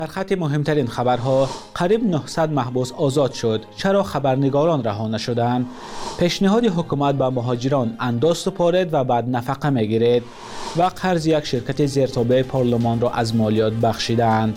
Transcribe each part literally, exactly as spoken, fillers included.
در خط مهمترین خبرها، قریب نهصد محبوس آزاد شد. چرا خبرنگاران رها نشدند؟ پیشنهاد حکومت به مهاجران انداز سپارید و بعد نفقه میگیرید و قرض یک شرکت زیرتابع پارلمان را از مالیات بخشیدند.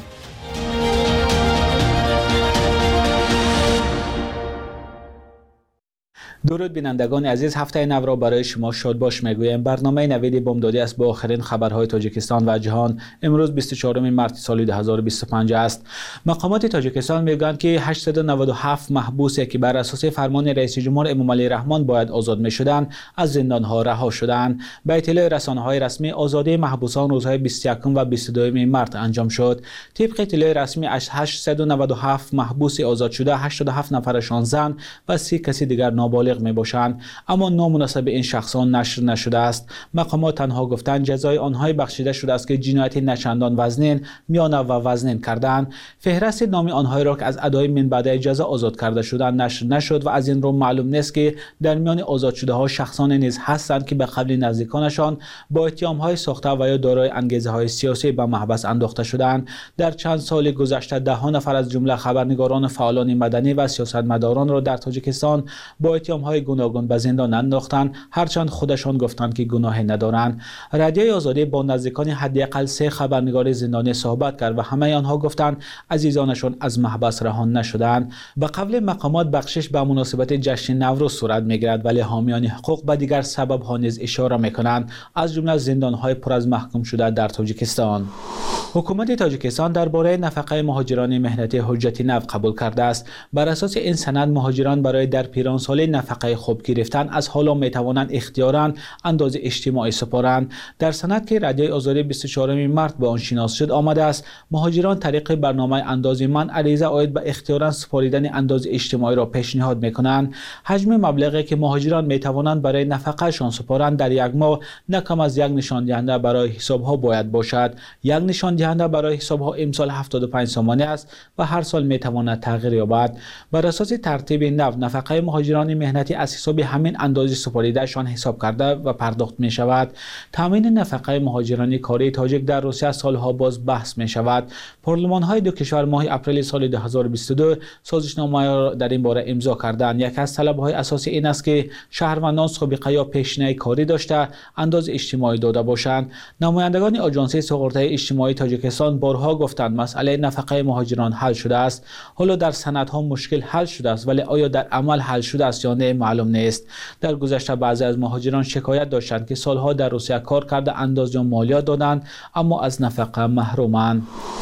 درود بینندگان عزیز، هفته نو را برای شما شاد باش میگویم. برنامه نوید بامدادی است با آخرین خبرهای تاجیکستان و جهان. امروز بیست و چهارم مارس سال دو هزار و بیست و پنج است. مقامات تاجیکستان میگویند که هشتصد و نود و هفت محبوسی که بر اساس فرمان رئیس جمهور امامعلی رحمان باید آزاد میشدند از زندانها رها شدند. به اطلاع رسانه‌های رسمی، آزادی محبوسان روزهای بیست و یکم و بیست و دوم مارس انجام شد. طبق اطلاع رسمی از هشتصد و نود و هفت محبوس آزاد شده، هشتاد و هفت نفرشان زن و سی کسی دیگر نابالغ می باشند، اما نام مناسب این شخصان نشر نشده است. مقامات تنها گفتند جزای آنهای بخشیده شده است که جنایت نچندان وزنین، میانه و وزنین کردند. فهرست نام آنهایی را که از ادای من بعد جزا آزاد کرده شدند نشر نشد و از این رو معلوم نیست که در میان آزاد شده ها شخصان نیز هستند که به قبل نزدیکانشان با اتهام های ساخته و یا دارای انگیزه های سیاسی به محبس انداخته شدند. در چند سال گذشته ده ها نفر از جمله خبرنگاران، فعالان مدنی و سیاستمداران را در تاجیکستان با اتهام های گوناگون به زندان انداختند، هرچند خودشان گفتند که گناهی ندارند. رادیوی آزادی با نزدیکان حداقل سه خبرنگار زندانی صحبت کرد و همه آنها گفتند عزیزانشان از محبس رها نشدند. به قول مقامات بخشش به مناسبت جشن نوروز صورت میگیرد، ولی حامیان حقوق به دیگر سبب ها نیز اشاره میکنند، از جمله زندان های پر از محکوم شده در تاجیکستان. حکومت تاجیکستان درباره نفقه مهاجران مهنتی حجت نو قبول کرده است. بر اساس این سند مهاجران برای در پیران سال نفقه خوب گرفتن از حالا می توانند اختیاراً اندازه اجتماعی سپارند. در سند که رادیوی آزادی بیست و چهارم مارس به آن شناس شد آمده است مهاجران طریق برنامه اندازه من عریضه عاید به اختیاراً سپاریدن اندازه اجتماعی را پیشنهاد میکنند. حجم مبلغی که مهاجران می توانند برای نفقهشان سپارند در یک ماه نه کم از یک نشان دهنده برای حساب ها باید باشد. یک نشان دهنده برای حساب ها امسال هفتاد و پنج سامانه است و هر سال می تواند تغییر یابد. بر اساس ترتیب نو نفقه مهاجران مهنتی از حساب همین اندازه سپاریدهشان حساب کرده و پرداخت می شود. تامین نفقه مهاجران کاری تاجیک در روسیه سالها باز بحث می شود. پارلمان های دو کشور ماه اپریل سال دو هزار و بیست و دو سازشنامه را در این باره امضا کردند. یک از طلب های اساسی این است که شهروندان سابقه یا پیشینه کاری داشته اندازه اجتماعی داده باشند. نمایندگان آژانس سقراطی اجتماعی تاجیکستان بارها گفتند مسئله نفقه مهاجران حل شده است. حالا در سندها مشکل حل شده است، ولی آیا در عمل حل شده است یا نه معلوم نیست. در گذشته بعضی از مهاجران شکایت داشتند که سالها در روسیه کار کرده اندازه مالیات دادند اما از نفقه محرومند.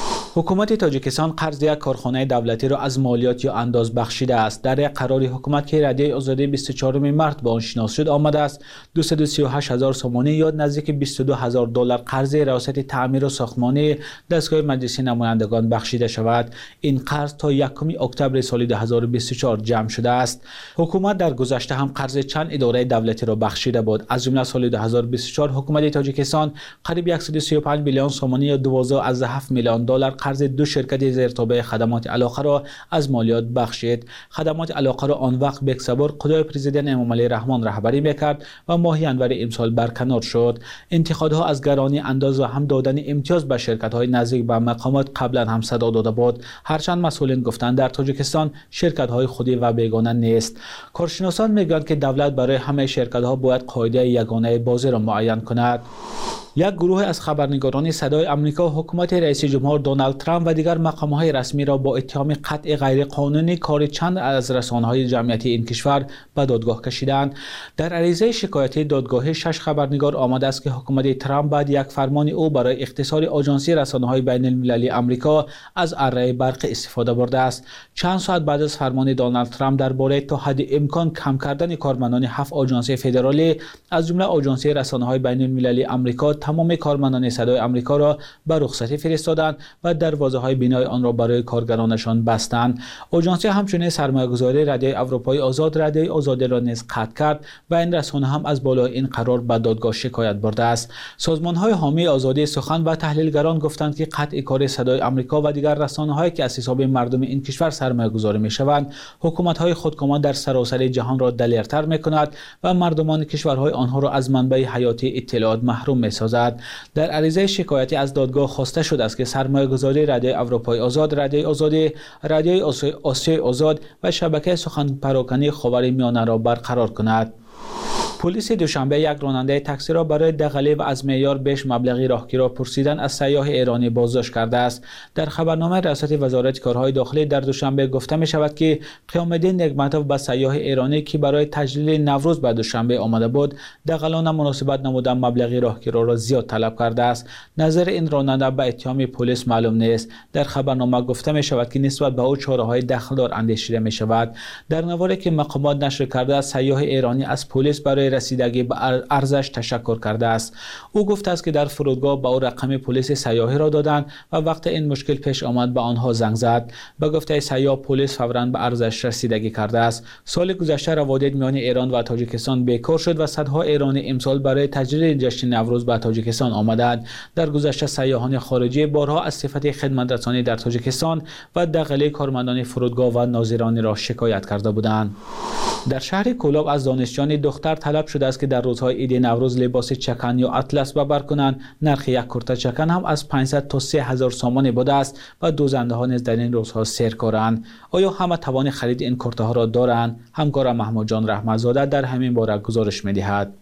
حکومت تاجیکستان قرض یک کارخانه دولتی را از مالیات یا انداز بخشیده است. در یک قرار حکومت که رادیوی آزادی بیست و چهارم مارس به آن شناس شد آمده است دویست و سی و هشت هزار سامانه یا نزدیک بیست و دو هزار دلار قرض ریاست تعمیر و ساختمانی دستگاه مجلس نمایندگان بخشیده شود. این قرض تا یکم اکتبر سال دو هزار و بیست و چهار جمع شده است. حکومت در گذشته هم قرض چند اداره دولتی را بخشیده بود. از جمله سال دو هزار و بیست و چهار حکومت تاجیکستان قریب صد و سی و پنج میلیون سامانه یا دوازده و هفت میلیون دلار قرض دو شرکت زیرتابع خدمات علاقه را از مالیات بخشید. خدمات علاقه را آن وقت بکسبر خدای پرزیدنت امامعلی رحمان رهبری میکرد و ماه انور امسال برکنار شد. انتقادها از گرانی انداز و هم دادن امتیاز به شرکت های نزدیک به مقامات قبلا هم صدا داده بود، هرچند مسئولین گفتند در تاجیکستان شرکت های خودی و بیگانه نیست. کارشناسان میگویند که دولت برای همه شرکت ها باید قاعده یگانه بازی را معین کند. یک گروه از خبرنگاران صدای آمریکا حکومت رئیس جمهور دونالد ترامپ و دیگر مقام‌های رسمی را با اتهام قطع غیرقانونی کار چند از رسانه‌های جمعیتی این کشور به دادگاه کشیدند. در عریضه شکایتی دادگاهی شش خبرنگار آمده است که حکومت ترامپ بعد یک فرمان او برای اختصار آژانسی رسانه‌های بین المللی آمریکا از اره برق استفاده برده است. چند ساعت بعد از فرمان دونالد ترامپ درباره تا حد امکان کم کردن کارمندان هفت آژانسی فدرالی از جمله آژانسی رسانه‌های بین المللی آمریکا تمام کارمندان صدای آمریکا را به رخصتی فرستادند و دروازه‌های بینای آن را برای کارگرانشان بستند. آژانس همچنین سرمایه‌گذاری رادیوی اروپایی آزاد رادیوی آزادی را نیز قطع کرد و این رسانه هم از بالای این قرار به دادگاه شکایت برده است. سازمان‌های حامی آزادی سخن و تحلیلگران گفتند که قطع کار صدای آمریکا و دیگر رسانه‌هایی که از حساب مردم این کشور سرمایه‌گذاری می‌شوند، حکومت‌های خودکامان در سراسر جهان را دلیرتر می‌کند و مردمان کشورهای آنها را از منبع حیاتی اطلاعات محروم می‌سازد. می‌سازد. در عریضه شکایتی از دادگاه خواسته شده است که سرمایه‌گذاری رادیوی اروپای آزاد، رادیوی آزادی، رادیوی آسیای آزاد و شبکه سخن پراکنی خاورمیانه را برقرار کند. پلیس دوشنبه یک راننده تاکسی را برای دغلی و از معیار بیش مبلغی راهگیری پرسیدن از سیاح ایرانی بازداشت کرده است. در خبرنامه رئاست وزارت کارهای داخلی در دوشنبه گفته می شود که قیام‌الدین نگمتوف به سیاح ایرانی که برای تجلیل نوروز به دوشنبه آمده بود دغلانه مناسبت نموده مبلغی راهگیری را زیاد طلب کرده است. نظر این راننده به اتهام پلیس معلوم نیست. در خبرنامه گفته می شود که نسبت به او چاره‌های دخلدار اندیشیده می شود. در نواری که مقامات نشر کرده است، سیاح ایرانی از پلیس برای رسیدگی به ارزش تشکر کرده است. او گفته است که در فرودگاه به او رقم پلیس سیاحی را دادند و وقت این مشکل پیش آمد به آنها زنگ زد. به گفته سیاح پلیس فوراً به ارزش رسیدگی کرده است. سال گذشته روابط میان ایران و تاجیکستان بیکار شد و صدها ایرانی امسال برای تجلیل جشن نوروز به تاجیکستان آمدند. در گذشته سیاحان خارجی بارها از صفت خدمترسانی در تاجیکستان و دغلی کارمندان فرودگاه و ناظران را شکایت کرده بودند. در شهر کولاب از دانشجویان دختر طلب شده است که در روزهای عید نوروز لباس چکن یا اطلس به بر کنند. نرخ یک کرته چکن هم از پانصد تا سه هزار سامان بوده است و دوزنده ها نیز در این روزها سیرکارند. آیا همه توان خرید این کرته ها را دارند؟ همکار محمود جان رحمتزاده در همین باره گزارش می‌دهد.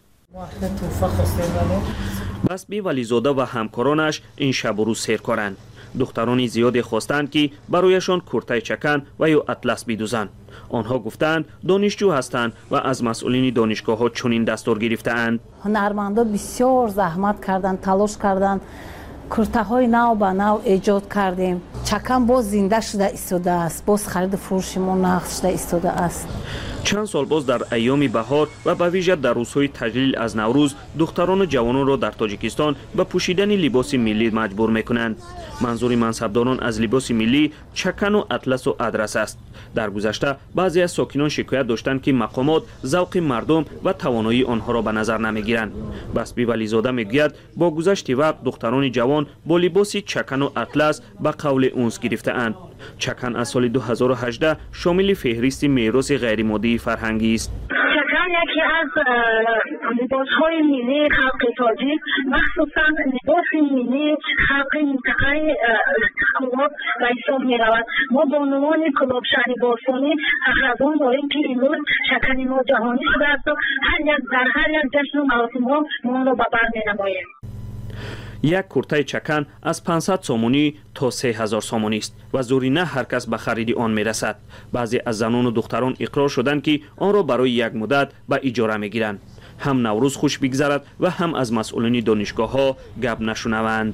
بسبی ولیزاده و همکارانش این شب و روز سیرکارند. دختران زیادی خواستند که برایشان کرته چکن و یا اطلس بدوزند. آنها گفتند دانشجو هستند و از مسئولین دانشگاه ها چنین دستور گرفته‌اند. هنرمندا بسیار زحمت کردند، تلاش کردند. کرته های نو به نو ایجاد کردیم. چکن باز زنده شده ایستاده است. باز خرید فروش ما نقص شده ایستاده است. چند سال باز در ایام بهار و به ویژه در روزهای تجلیل از نوروز دختران و جوانان را در تاجیکستان به پوشیدن لباس ملی مجبور میکنند. منظور منصبداران از لباس ملی چکن و اطلس و ادرس است. در گذشته بعضی از ساکنان شکایت داشتند که مقامات ذوق مردم و توانایی آنها را به نظر نمیگیرند. بسبی ولیزاده میگوید با گذشت وقت دختران جوان با لباس چکن و اطلس به قول اونس گرفته‌اند. چکن از سال دو هزار و هجده شامل فهرست میراث غیرمادی فرهنگی است. چکن یکی از لباس‌های ملی خلق تاجیک، مخصوصا لباس ملی خلق منطقه کولاب به حساب می‌رود. ما با عنوان کولاب شهر بارسانی فخر داریم که امروز چکن ما جهانی شده است و هر یک در هر یک جشن و مراسم ها ما آن را به بر می‌نماییم. یک کرته چکن از پانصد سامانی تا سه هزار سامانی است و زورینه هر کس به خرید آن میرسد. بعضی از زنان و دختران اقرار شدند که آن را برای یک مدت به اجاره میگیرند. هم نوروز خوش بگذرد و هم از مسئولین دانشگاه ها گپ نشنوند.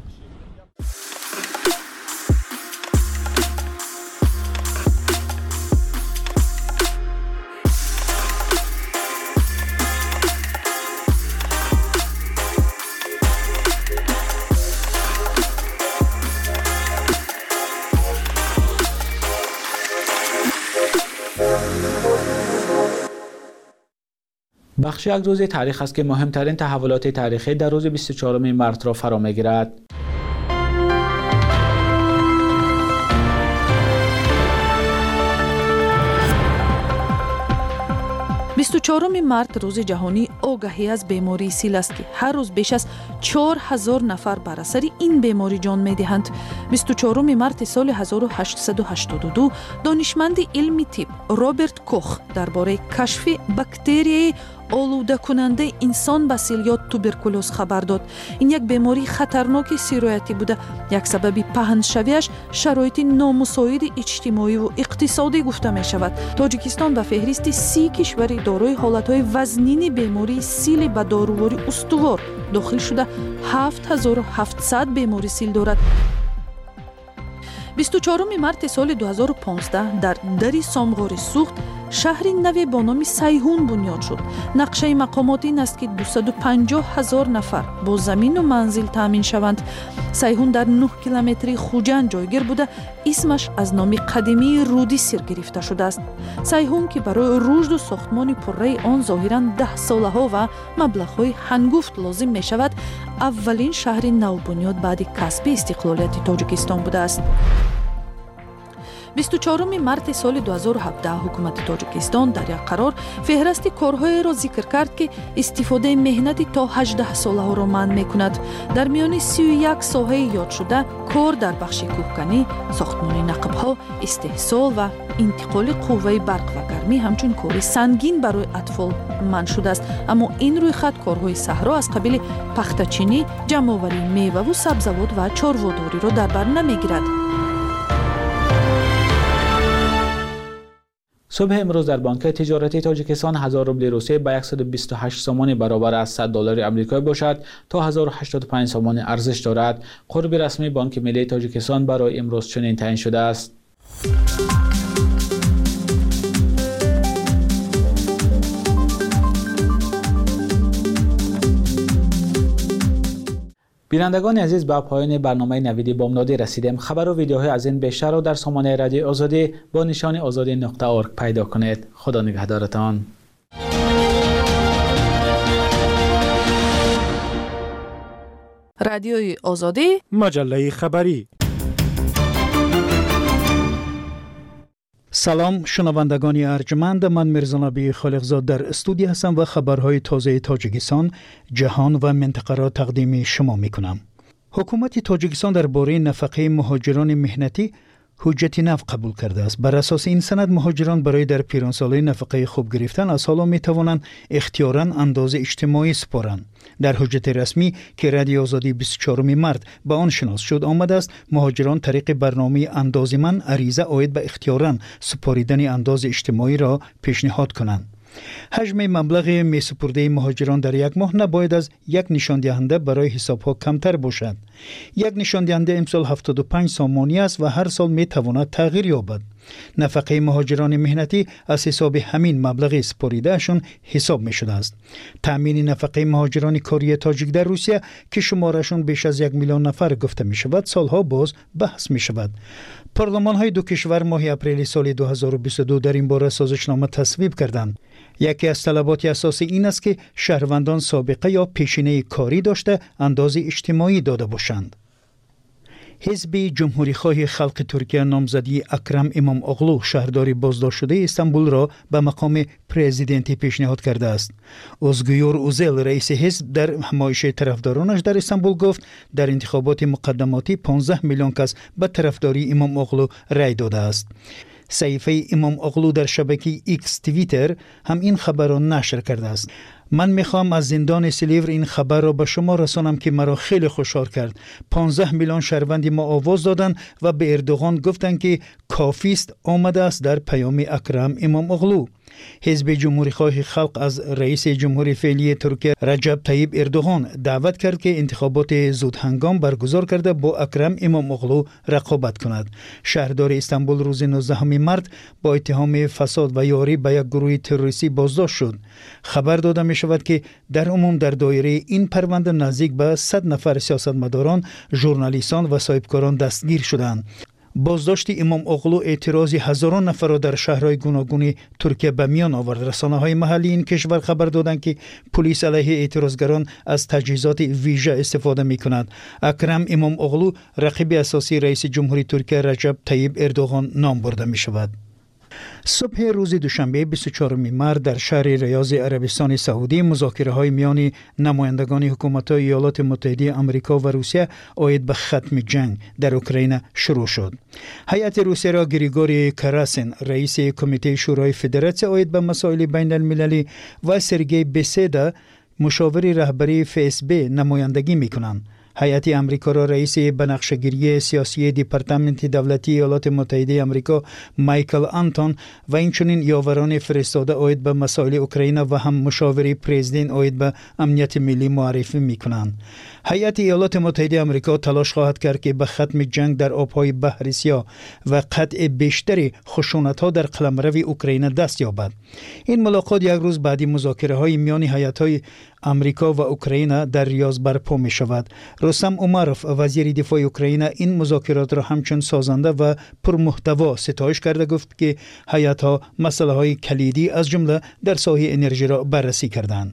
بخش یک روز تاریخ است که مهمترین تحولات تاریخی در روز بیست و چهارم مارس را فرا می‌گیرد. بیست و چهارم مارس روز جهانی آگاهی از بیماری سیل است که هر روز بیش از چهار هزار نفر بر اثر این بیماری جان می‌دهند. بیست و چهارم مارس سال هزار و هشتصد و هشتاد و دو دانشمند علمی طب رابرت کوخ درباره کشف باکتری آلوده کننده انسان به سیل یا توبرکولوز خبر داد. این یک بیماری خطرناک سیرایتی بوده. یک سبب پهن‌شویش شرایط نامساعد اجتماعی و اقتصادی گفته می شود. تاجیکستان به فهرست سی کشور دارای حالتهای وزنین بیماری سیل به داروواری استوار داخل شده هفت هزار و هفتصد بیماری سیل دارد. بیست و چهارم مارس سال دو هزار و پانزده در دری سامغار سوخت شهری نوی با نام سیهون بنیاد شد. نقشه مقامات این است که دویست و پنجاه هزار نفر با زمین و منزل تامین شوند. سیهون در نه کیلومتری خوجند جایگیر بوده. اسمش از نام قدیمی رودی سیر گرفته شده است. سیهون که برای رشد و ساختمان پره آن ظاهراً ده ساله ها و مبلغ‌های هنگفت لازم می شود، اولین شهر نو بنیاد بعد کسب استقلالیت تاجیکستان بوده است. بیست و چهارم مارس سال دو هزار و هفده حکومت تاجیکستان در یک قرار فهرست کارهای را ذکر کرد که استفاده مهنتی تا هجده ساله را منع میکند. در میان سی و یک ساحه یاد شده کار در بخش کوهکنی، ساختمان نقب‌ها، استحصال و انتقال قوه برق و گرمی همچون کار سنگین برای اطفال منع شده است. اما این روی خط کارهای صحرا از قبیل پخته‌چینی، جمع‌آوری میوه و سبزیجات و چارواداری را در بر نمیگیرد. صبح امروز در بانک تجارتی تاجیکستان هزار روبل روسیه به صد و بیست و هشت سوم برابر از صد دلار آمریکایی باشد تا هزار و هشتاد و پنج سوم ارزش دارد. قرب رسمی بانک ملی تاجیکستان برای امروز چنین تعیین شده است. بینندگان عزیز، به پایان برنامه نوید بامدادی رسیدیم. خبر و ویدیوهای از این بیشتر را در سامانه رادیو آزادی با نشان آزادی نقطه اورگ پیدا کنید. خدا نگهدارتان. رادیوی آزادی، مجله خبری. سلام شنوندگان ارجمند، من میرزانبی خالقزاد در استودیو هستم و خبرهای تازه تاجیکستان، جهان و منطقه را تقدیم شما میکنم. حکومت تاجیکستان درباره نفقه مهاجران مهنتی حجت نو قبول کرده است. بر اساس این سند مهاجران برای در پیرانسالی نفقه خوب گرفتن از حالا می توانند اختیاراً اندازه اجتماعی سپارند. در حجت رسمی که رادیو آزادی بیست و چهارم مارس به آن شناس شد آمده است مهاجران طریق برنامه اندازه‌مند عریضه عاید به اختیاراً سپاریدن اندازه اجتماعی را پیشنهاد کنند. حجم مبلغ میسپرده مهاجران در یک ماه نباید از یک نشان دهنده برای حسابها کمتر باشد. یک نشان دهنده امسال هفتاد و پنج سامانی است و هر سال می تواند تغییر یابد. نفقه مهاجران مهنتی از حساب همین مبلغ سپاریدهشون حساب می شده است. تأمین نفقه مهاجران کاری تاجیک در روسیه که شمارشون بیش از یک میلیون نفر گفته می شود سالها باز بحث می شود. پارلمان های دو کشور ماه اپریل سال دو هزار و بیست و دو در این باره سازشنامه تصویب کردند. یکی از طلبات اساسی این است که شهروندان سابقه یا پیشینه کاری داشته اندازه اجتماعی داده باشند. حزب جمهوری خواه خلق ترکیه نامزدی اکرم امام اغلو شهرداری بازداشت شده استانبول را به مقام پرزیدنتی پیشنهاد کرده است. اوزگیور اوزل رئیس حزب در همایش طرفدارانش در استانبول گفت در انتخابات مقدماتی پانزده میلیون کس به طرفداری امام اغلو رای داده است. صحیفه امام اغلو در شبکه ایکس توییتر هم این خبر را نشر کرده است. من میخوام از زندان سیلیور این خبر را به شما رسانم که مرا خیلی خوشحال کرد. پانزده میلیون شهروند ما آواز دادن و به اردوغان گفتند که کافی است آمده است در پیام اکرم امام اغلو. حزب جمهوری خواه خلق از رئیس جمهوری فعلی ترکیه رجب طیب اردوغان دعوت کرد که انتخابات زود هنگام برگزار کرده با اکرم امام اغلو رقابت کند. شهردار استانبول روز نوزدهم مارس با اتهام فساد و یاری به یک گروه تروریستی بازداشت شد. خبر داده می شود که در عموم در دایره این پرونده نزدیک به صد نفر سیاستمداران، ژورنالیستان و صاحبکاران دستگیر شدند. بازداشت امام اغلو اعتراض هزاران نفر را در شهرهای گوناگون ترکیه به میان آورد. رسانه‌های محلی این کشور خبر دادند که پلیس علیه اعتراضگران از تجهیزات ویژه استفاده می‌کند. اکرم امام اغلو رقیب اساسی رئیس جمهوری ترکیه رجب طیب اردوغان نام برده می‌شود. صبح روز دوشنبه بیست و چهارم مارس در شهر ریاض عربستان سعودی مذاکره‌های میان نمایندگان حکومت‌های ایالات متحده آمریکا و روسیه عاید به ختم جنگ در اوکراین شروع شد. هیئت روسیه را گریگوری کراسین رئیس کمیته شورای فدراسیون عاید به مسائل بین المللی و سرگئی بیسیدا مشاور رهبری اف اس بی نمایندگی می‌کنند. هیئت آمریکا را رئیس بنقشه‌گیری سیاسی دپارتمنت دولتی ایالات متحده آمریکا مایکل آنتون و اینچنین یاوران فرستاده عاید به مسائل اوکراین و هم مشاور پرزیدنت عاید به امنیت ملی معرفی می‌کنند. هیئت ایالات متحده آمریکا تلاش خواهد کرد که به ختم جنگ در آب‌های بحر سیاه و قطع بیشتر خشونت‌ها در قلمرو اوکراین دست یابد. این ملاقات یک روز بعد مذاکره‌های میان هیئت‌های آمریکا و اوکراین در ریاض برپا می شود. رستم امروف وزیر دفاع اوکراین این مذاکرات را همچون سازنده و پرمحتوا ستایش کرده گفت که هیئت‌ها مسائل کلیدی از جمله در ساحه انرژی را بررسی کردند.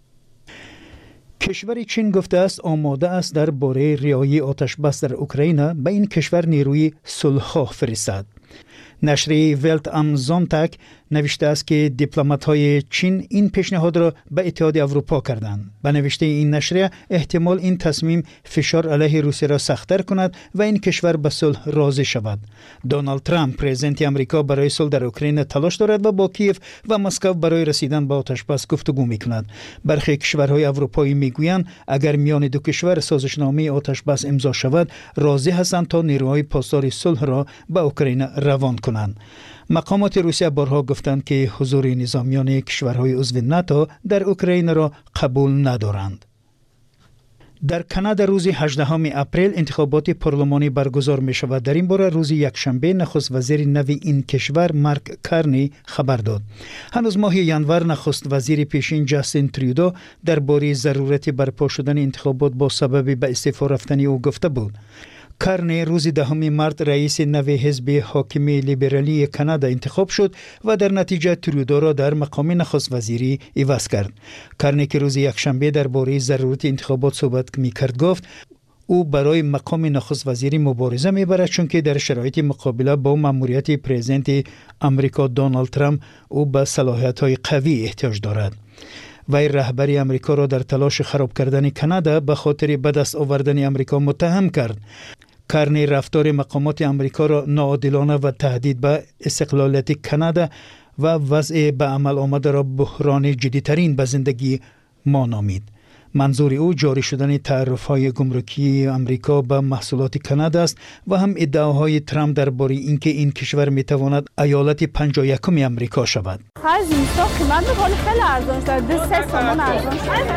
کشور چین گفته است آماده است درباره رهایی آتش بس در اوکراین به این کشور نیروی صلح‌خواه فرستد. نشریه ولت ام زونتاگ نوشته است که دیپلمات‌های چین این پیشنهاد را به اتحاد اروپا کردند. به نوشته این نشریه احتمال این تصمیم فشار علیه روسیه را سخت‌تر کند و این کشور به صلح راضی شود. دونالد ترامپ پرزیدنت آمریکا برای صلح در اوکراین تلاش دارد و با کیف و مسکو برای رسیدن به آتشبس گفتگو می‌کند. برخی کشورهای اروپایی میگویند اگر میان دو کشور سازشنامه آتشبس امضا شود راضی هستند تا نیروهای پاسدار صلح را به اوکراین روان کنند. مقامات روسیه بارها گفتند که حضور نظامیان کشورهای عضو ناتو در اوکراین را قبول ندارند. در کانادا روز هجدهم اپریل انتخابات پارلمانی برگزار می شود. در این باره روز یکشنبه نخست وزیر نو این کشور مارک کارنی خبر داد. هنوز ماه ینور نخست وزیر پیشین جاستین ترودو درباره ضرورت برپا شدن انتخابات با سبب به استعفا رفتن او گفته بود. کارنی روز دهم مارت رئیس نو حزب حاکم لیبرالی کانادا انتخاب شد و در نتیجه ترودو را در مقام نخست وزیری عوض کرد. کارنی که روز یکشنبه درباره ضرورت انتخابات صحبت می‌کرد گفت او برای مقام نخست وزیری مبارزه می‌برد چون که در شرایط مقابله با مأموریت پرزیدنت آمریکا دونالد ترامپ او به صلاحیت‌های قوی احتیاج دارد. وی رهبری آمریکا را در تلاش خراب کردن کانادا به خاطر به دست آوردن آمریکا متهم کرد. کارنی رفتار مقامات آمریکا را ناعادلانه و تهدید به استقلالیت کانادا و وضع به عمل آمده را بحران جدی‌ترین به زندگی ما نامید. منظور او جاری شدن تعرفه‌های گمرکی آمریکا به محصولات کانادا است و هم ادعاهای ترامپ درباره اینکه این کشور میتواند ایالت پنجاه و یکم آمریکا شود. هر زیستا قیمت بخواد خیلی ارزان شده. دو سه تومان ارزان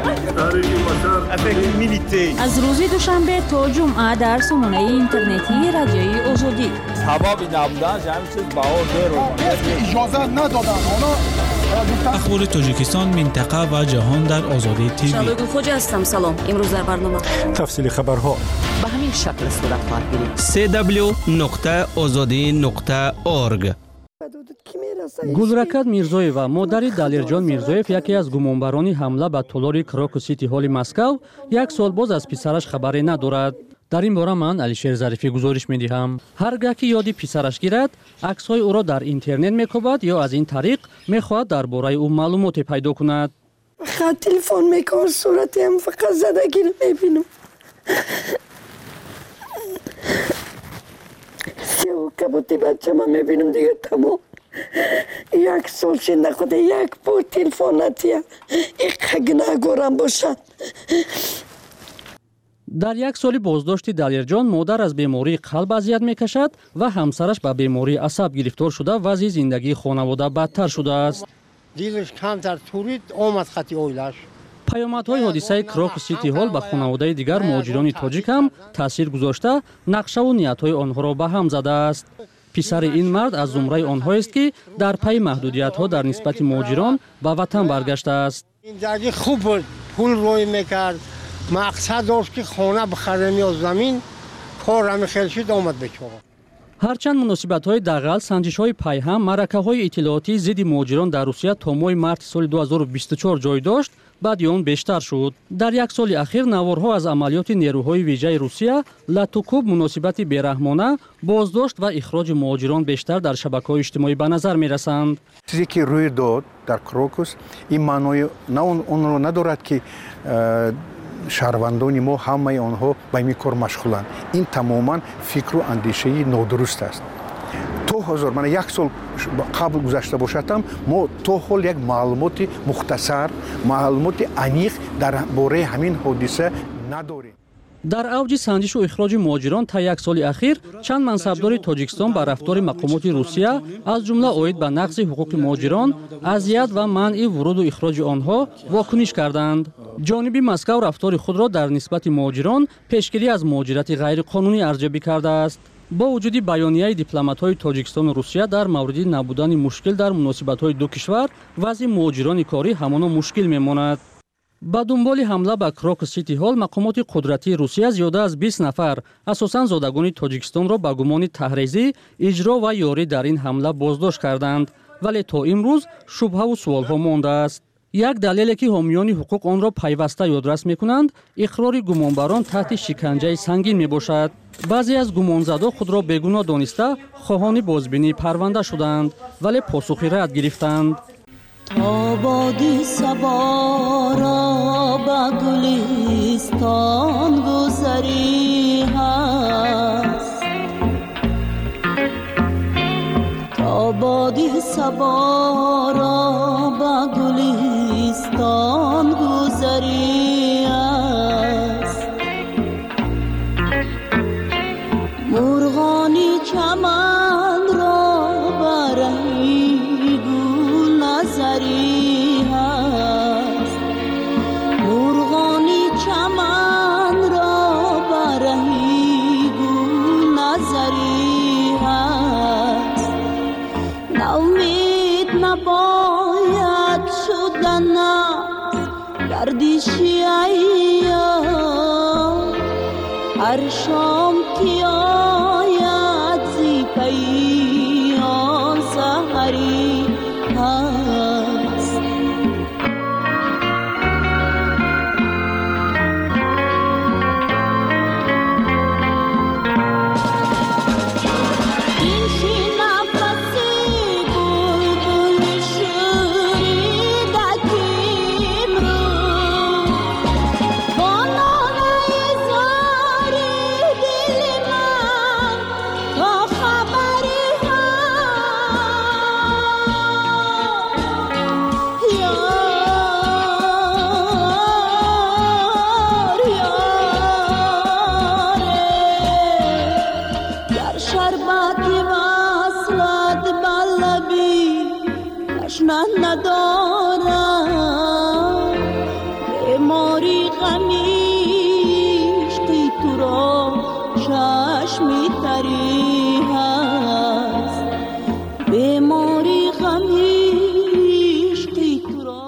شده. از روز دوشنبه تا جمعه در سامانه اینترنتی رادیوی آزادی. سبب نبودنش همین چیز بها زیر اجازه ندادن. اخبار تاجیکستان، منطقه و جهان در آزادی تیوی. شبگو خوجا هستم. سلام. امروز در برنامه تفصیل خبرها به همین شکل صورت خواهد گرفت. سی دبلیو نقطه آزادی نقطه اورگ. گулракат мирзоева модари далерҷон мирзоев яке аз гумонбарони ҳамла ба толори крокус сити ҳолли москав як сол боз аз писараш хабаре надорад. дар ин бора ман алишер зарифӣ гузориш медиҳам. ҳар гаҳ ки ёди писараш гирад аксҳои ӯро дар интернет мекобад ё аз ин тариқ мехоҳад дар бораи ӯ маълумоте пайдо кунад. فقط تلفن میکنم صورتی هم فقط زدگی رو میبینم. سیاه و کبوتی بچه ما میبینم دیگه تمام. یک سال شنده خوده یک بار تلفن نتیه یک خگنه گرم باشد. дар як соли боздошти далерҷон модар аз бемории қалб азият мекашад ва ҳамсараш ба бемории асаб гирифтор шуда вазъи зиндагии хонавода бадтар шудааст. دلش کمتر تورید آمد خطی اویلش. پیامدهای حادثه کروکوس سیتی هال به خانواده دیگر مهاجران تاجیک هم تاثیر گذاشته نقشه و نیت‌های آنها را به هم زده است. پسر این مرد از زمره آنها است که در پی محدودیت‌ها در نسبت مهاجران به وطن برگشته است. این زندگی خوب بود، پول روی میکرد، مقصد داشت که خانه بخرم یا زمین، کارم خیلی شد آمد بچه. ҳарчанд муносибатҳои дағал, санҷишҳои пайҳам, маъракаҳои иттилоотии зидди муҳоҷирон дар Русия то моҳи марти соли ду ҳазору бисту чор ҷой дошт, баъди он бештар шуд. Дар як соли ахир наворҳо аз амалиёти нерӯҳои виҷаи Русия латукуб муносибати бераҳмона, боздошт ва ихроҷи муҳоҷирон бештар дар шабакаҳои иҷтимоӣ ба назар мерасанд. چیزی که روی داد در کروکوس این معنای نه اون رو ندارد که شهروندان ما همه آنها به این کار مشغولند. این تماما فکر و اندیشه نادرست است. تا هزار من یک سال قبل گذشته باشدم ما تا حال یک معلومات مختصر، معلومات عمیق در باره همین حادثه نداریم. дар авҷи санҷишу ихроҷи муҳоҷирон та як соли ахир чанд мансабдори тоҷикистон ба рафтори мақомоти русия аз ҷумла оид ба нақзи ҳуқуқи муҳоҷирон, азият ва манъи вуруду ихроҷи онҳо вокуниш карданд. ҷониби Москав рафтори худро дар нисбати муҳоҷирон пешгирӣ аз муҳоҷирати ғайриқонунӣ арзёбӣ кардааст. бо вуҷуди баёнияи дипломатҳои тоҷикистону русия дар мавриди набудани мушкил дар муносибатҳои ду кишвар вазъи муҳоҷирони корӣ ҳамоно мушкил мемонад. ба дунболи ҳамла ба крокус сити ҳол мақомоти қудратии русия зиёда аз бист нафар асосан зодагони тоҷикистонро ба гумони таҳризӣ, иҷро ва ёрӣ дар ин ҳамла боздошт карданд, вале то имрӯз шубҳаву суолҳо мондааст. یک دلیلی که حامیان حقوق آن را پیوسته یادرس می‌کنند، اقرار گمانبران تحت شکنجه سنگین میباشد. بعضی از گمانزدا خود را بیگناه دانسته خواهان بازبینی پرونده شدند، ولی پاسخی رد گرفتند. تا بادی صبا را به گلستان گذری هست، تا بادی صبا را به گلستان گذری هست، مرغانی چمن را برهی گل نظری هست، مرغانی چمن را برهی گل نظری هست، نومید نباید شدن گردشی ایام، هر شام که آید زی پیام سحری هست. این شی نفسی بلبل شوریده کیم رو، با ناله زاری دل من تا خبری هست. یار یاره، گر شربتی وصلت بلبی تشنه ندارم، بیماری غمیش که تو را چشمی تری هست، بیماری غمیش که تو را.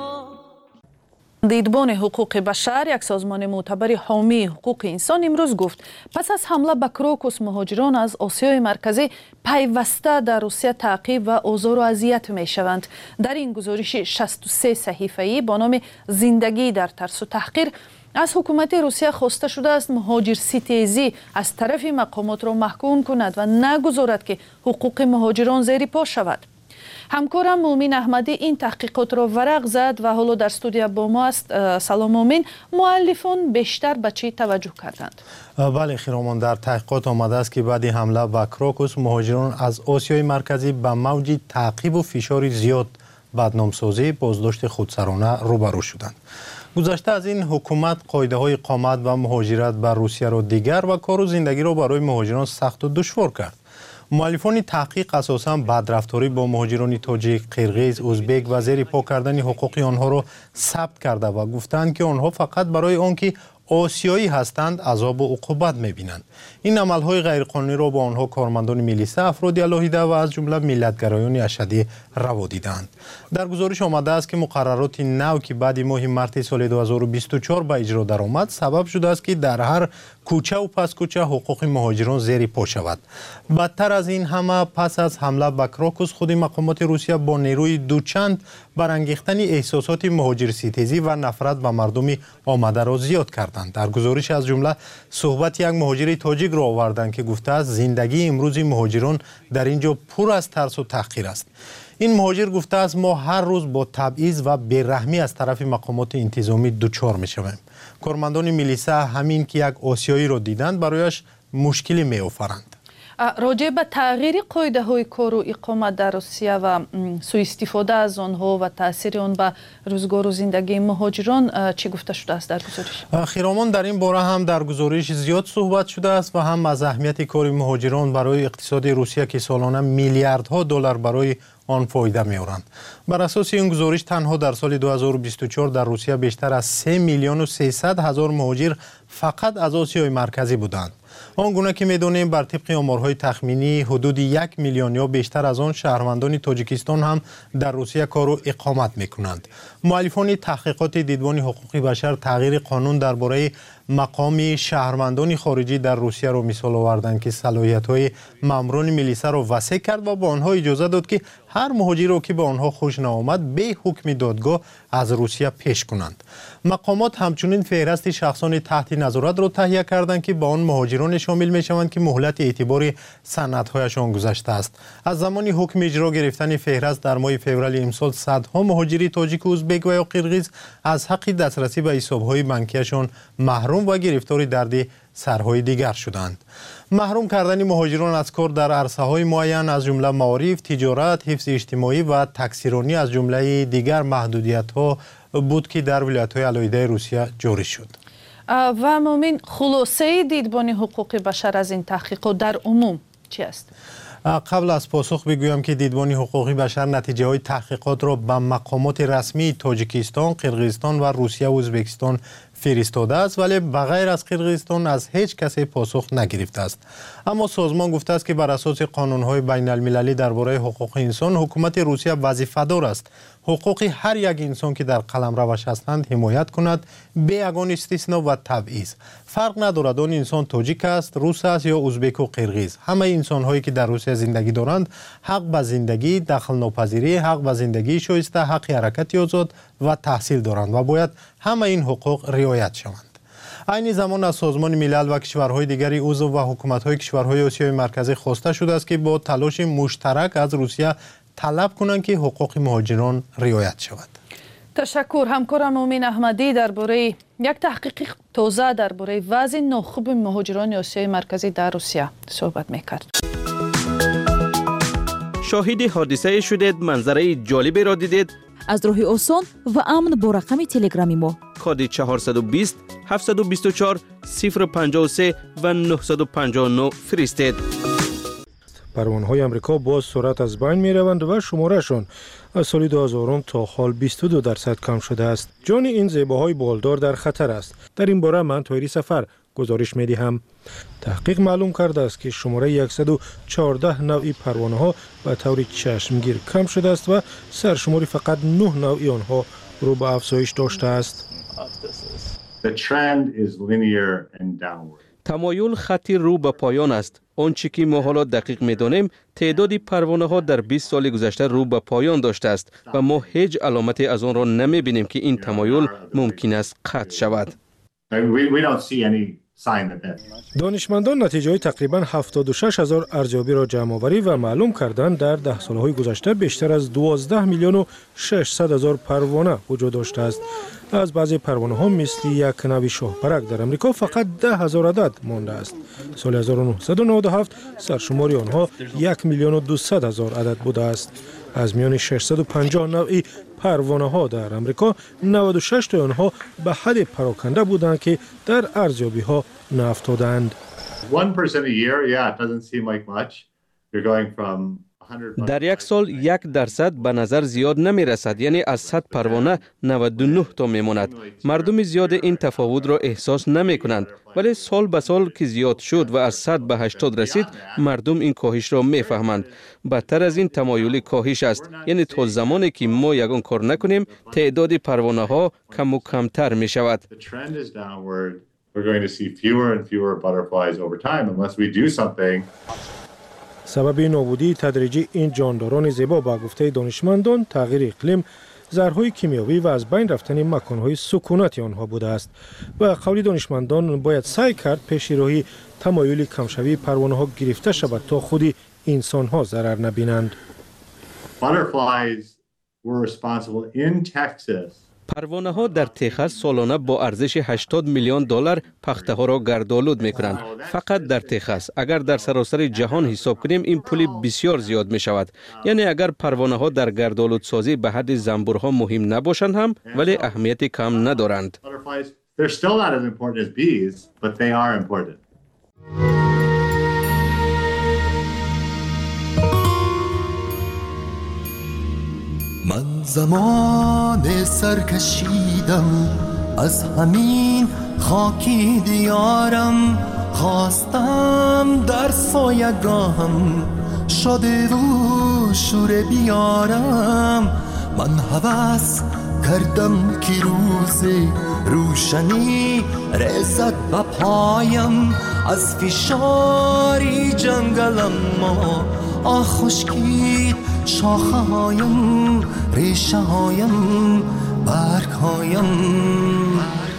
دیدبان حقوق بشر، یک سازمان معتبر حامی حقوق انسان، امروز گفت پس از حمله به کروکوس مهاجران از آسیای مرکزی پیوسته در روسیه تعقیب و آزار و اذیت می شوند. در این گزارش شصت و سه صحیفه‌ای با نام زندگی در ترس و تحقیر از حکومت روسیه خواسته شده است مهاجر ستیزی از طرف مقامات را محکوم کند و نگذارد که حقوق مهاجران زیر پا شود. همکارم مومین احمدی این تحقیقات را ورق زد و حالا در استودیو با ما است. سلام مومین، مؤلفان بیشتر به چی توجه کردند؟ بله خیرامان، در تحقیقات آمده است که بعد حمله به کروکوس مهاجران از آسیای مرکزی به موج تعقیب و فشار زیاد بدنامسازی بازداشت خودسرانه روبرو شدند. گذشته از این حکومت قاعده های اقامت و مهاجرت به روسیه را دیگر و کار و زندگی را برای مهاجران سخت و دشوار کرد. مؤلفان تحقیق اساساً بدرفتاری با مهاجران تاجیک، قرغیز، ازبک و زیر پا کردن حقوق آنها را ثبت کرده و گفتند که آنها فقط برای آنکه آسیایی هستند عذاب و عقوبت می‌بینند. این عمل‌های غیرقانونی را با آنها کارمندان میلیسه، افراد علاهیده و از جمله ملت‌گرایان اشدی روا دیدند. در گزارش آمده است که مقررات نو که بعد ماه مارس سال دو هزار و بیست و چهار به اجرا درآمد سبب شده است که در هر کوچه و پس کوچه حقوق مهاجران زیر پا شود. بدتر از این همه، پس از حمله به کروکوس خود مقامات روسیه با نیروی دوچند برانگیختن احساسات مهاجر ستیزی و نفرت به مردم آمده را زیاد کردند. در گزارش از جمله صحبت یک مهاجر تاجیک را آوردند که گفته است زندگی امروزی مهاجران در اینجا پر از ترس و تحقیر است. این مهاجر گفته است ما هر روز با تبعیض و بیرحمی از طرف مقامات انتظامی دچار می‌شویم. کارمندان میلیسه همین که یک آسیایی را دیدند برایش مشکلی می‌آفرند. راجع به تغییر قاعده های کار و اقامت در روسیه و سوء استفاده از آنها و تاثیر آن به روزگار و زندگی مهاجران چی گفته شده است در گزارش؟ خیرامان، در این باره هم در گزارش زیاد صحبت شده است و هم از اهمیت کار مهاجران برای اقتصاد روسیه که سالانه میلیاردها دلار برای آن فایده می‌آورند. بر اساس این گزارش تنها در سال دو هزار و بیست و چهار در روسیه بیشتر از سه میلیون و سیصد هزار مهاجر فقط از آسیای مرکزی بودند. آنگونه که می‌دانیم بر طبق آمارهای تخمینی حدود یک میلیون یا بیشتر از آن شهروندان تاجیکستان هم در روسیه کار و اقامت می‌کنند. مؤلفان تحقیقات دیدبان حقوق بشر تغییر قانون درباره مقام شهروندان خارجی در روسیه را مثال آوردند که صلاحیت‌های ماموران میلیسا را وسیع کرد و به آنها اجازه داد که هر مهاجری را که به آنها خوش نآمد به حکم دادگاه از روسیه پیش کنند. مقامات همچنین فهرست شخصان تحت نظارت را تهیه کردند که با آن مهاجران شامل میشوند که مهلت اعتبار سندهایشان گذشته است. از زمان حکم اجرا گرفتن فهرست در ماه فوریه امسال صدها مهاجری تاجیک و ازبک و یا قرقیز از حق دسترسی به حساب‌های بانکیشان محروم و گرفتار درد سرهای دیگر شدند. محروم کردن مهاجران از کار در عرصه‌های معین از جمله معارف، تجارت، حفظ اجتماعی و تکثیرانی از جمله دیگر محدودیت‌ها بود که در ولایت‌های علایده روسیه جاری شد. و مومن خلاصه دیدبان حقوق بشر از این تحقیقات در عموم چی است؟ قبل از پاسخ بگویم که دیدبان حقوق بشر نتیجه های تحقیقات را به مقامات رسمی تاجیکستان، قرقیزستان و روسیه و ازبکستان فرستاده است، ولی بغیر از قرقیزستان از هیچ کسی پاسخ نگرفته است. اما سازمان گفته است که بر اساس قانون‌های بین المللی درباره حقوق انسان حکومت روسیه وظیفه‌دار است حقوق هر یک انسان که در قلمروش هستند حمایت کند به یگان استثنا و تبعیض. فرق ندارد آن انسان تاجیک است، روس است یا ازبک و قرقیز. همه انسان‌هایی که در روسیه زندگی دارند حق به زندگی، دخل ناپذیری، حق به زندگی شایسته، حق حرکت آزاد و تحصیل دارند و باید همه این حقوق رعایت شوند. عین زمان از سازمان ملل و کشورهای دیگری عضو و حکومت‌های کشورهای آسیای مرکزی خواسته شده است که با تلاش مشترک از روسیه طلب کنند که حقوق مهاجران رعایت شود. تشکر. همکارم مومن احمدی درباره یک تحقیق تازه درباره وضع ناخوب مهاجران آسیای مرکزی در روسیه صحبت می‌کرد. شاهد حادثه شدید، منظره جالبی را دیدید؟ از راه آسان و امن با رقم تلگرامی ما کد چهارصد و بیست هفتصد و بیست و چهار صفر پنجاه و سه و نهصد و پنجاه و نه فرستید. پروانه‌های آمریکا باز سرعت از بین می‌روند و شمارهشان از سال دو هزار تا حال بیست و دو درصد کم شده است. جان این زیباهای بالدار در خطر است. در این باره من تایری سفر گزارش می‌دهم. تحقیق معلوم کرده است که شماره صد و چهارده نوعی پروانه‌ها به طور چشمگیر کم شده است و سرشماری فقط نه نوعی آنها رو به افزایش داشته است. تمایل خطی رو به پایان است. آنچه که ما حالا دقیق می‌دانیم تعداد پروانه ها در بیست سال گذشته رو به پایان داشته است و ما هیچ علامتی از آن را نمی‌بینیم که این تمایل ممکن است قطع شود. دانشمندان نتیجه تقریباً هفتاد و شش هزار ارزیابی را جمع آوری و معلوم کردند در ده سالهای گذشته بیشتر از دوازده میلیون و ششصد هزار پروانه وجود داشته است. از بعضی پروانه ها مثل یک نوع شاهپرک در امریکا فقط ده هزار عدد مانده است. سال هزار و نهصد و نود و هفت سرشماری آنها یک میلیون و دویست هزار عدد بوده است. از میان ششصد و پنجاه نوعی پروانه ها در امریکا نود و شش تا آنها به حد پراکنده بودند که در ارزیابی ها نیفتادند. در یک سال یک درصد به نظر زیاد نمی رسد، یعنی از صد پروانه نود و نه تا می ماند. مردم زیاد این تفاوت را احساس نمی کنند، ولی سال به سال که زیاد شد و از صد به هشتاد رسید مردم این کاهش را می فهمند. بدتر از این تمایل کاهش است، یعنی تا زمانی که ما یگان کار نکنیم تعداد پروانه ها کم و کمتر می شود. سبب نابودی تدریجی این جانداران زیبا با گفته دانشمندان تغییر اقلیم، زهرهای کیمیاوی و از بین رفتن مکانهای سکونتی آنها بوده است. و قول دانشمندان باید سعی کرد پیش روی تمایل کمشوی پروانه ها گرفته شود تا خود انسان ها ضرر نبینند. پروانه ها در تگزاس سالانه با ارزش هشتاد میلیون دلار پخته ها را گردآلود می کنند. فقط در تگزاس. اگر در سراسر جهان حساب کنیم این پول بسیار زیاد می شود. یعنی اگر پروانه ها در گردآلود سازی به حد زنبورها مهم نباشند هم ولی اهمیت کم ندارند. من زمان سرکشیدم از همین خاکی دیارم، خواستم در سایگاهم شده و شور بیارم. من هوس کردم که روز روشنی رسد به پایم از فشاری جنگلم ما آه خشکید شاخه هایم ریشه هایم برگ هایم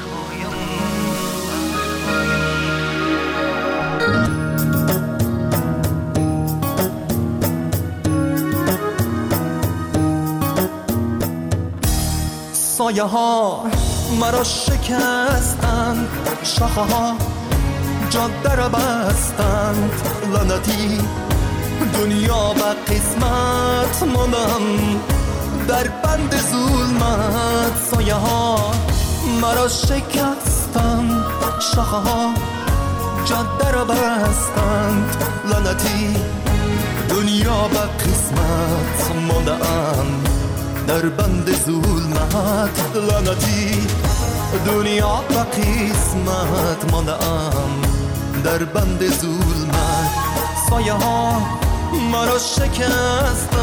سایه ها مرا شکستند شاخه ها جاده را بستند لعنتی دنیا به قسمت ماندم در بند ظلمت سایه ها مرا شکستند شاخه ها جاده را بستند لعنتی دنیا به قسمت ماندم در بند ظلمت لعنتی دنیا به قسمت ماندم در بند ظلمت سایه ها مرا شکستند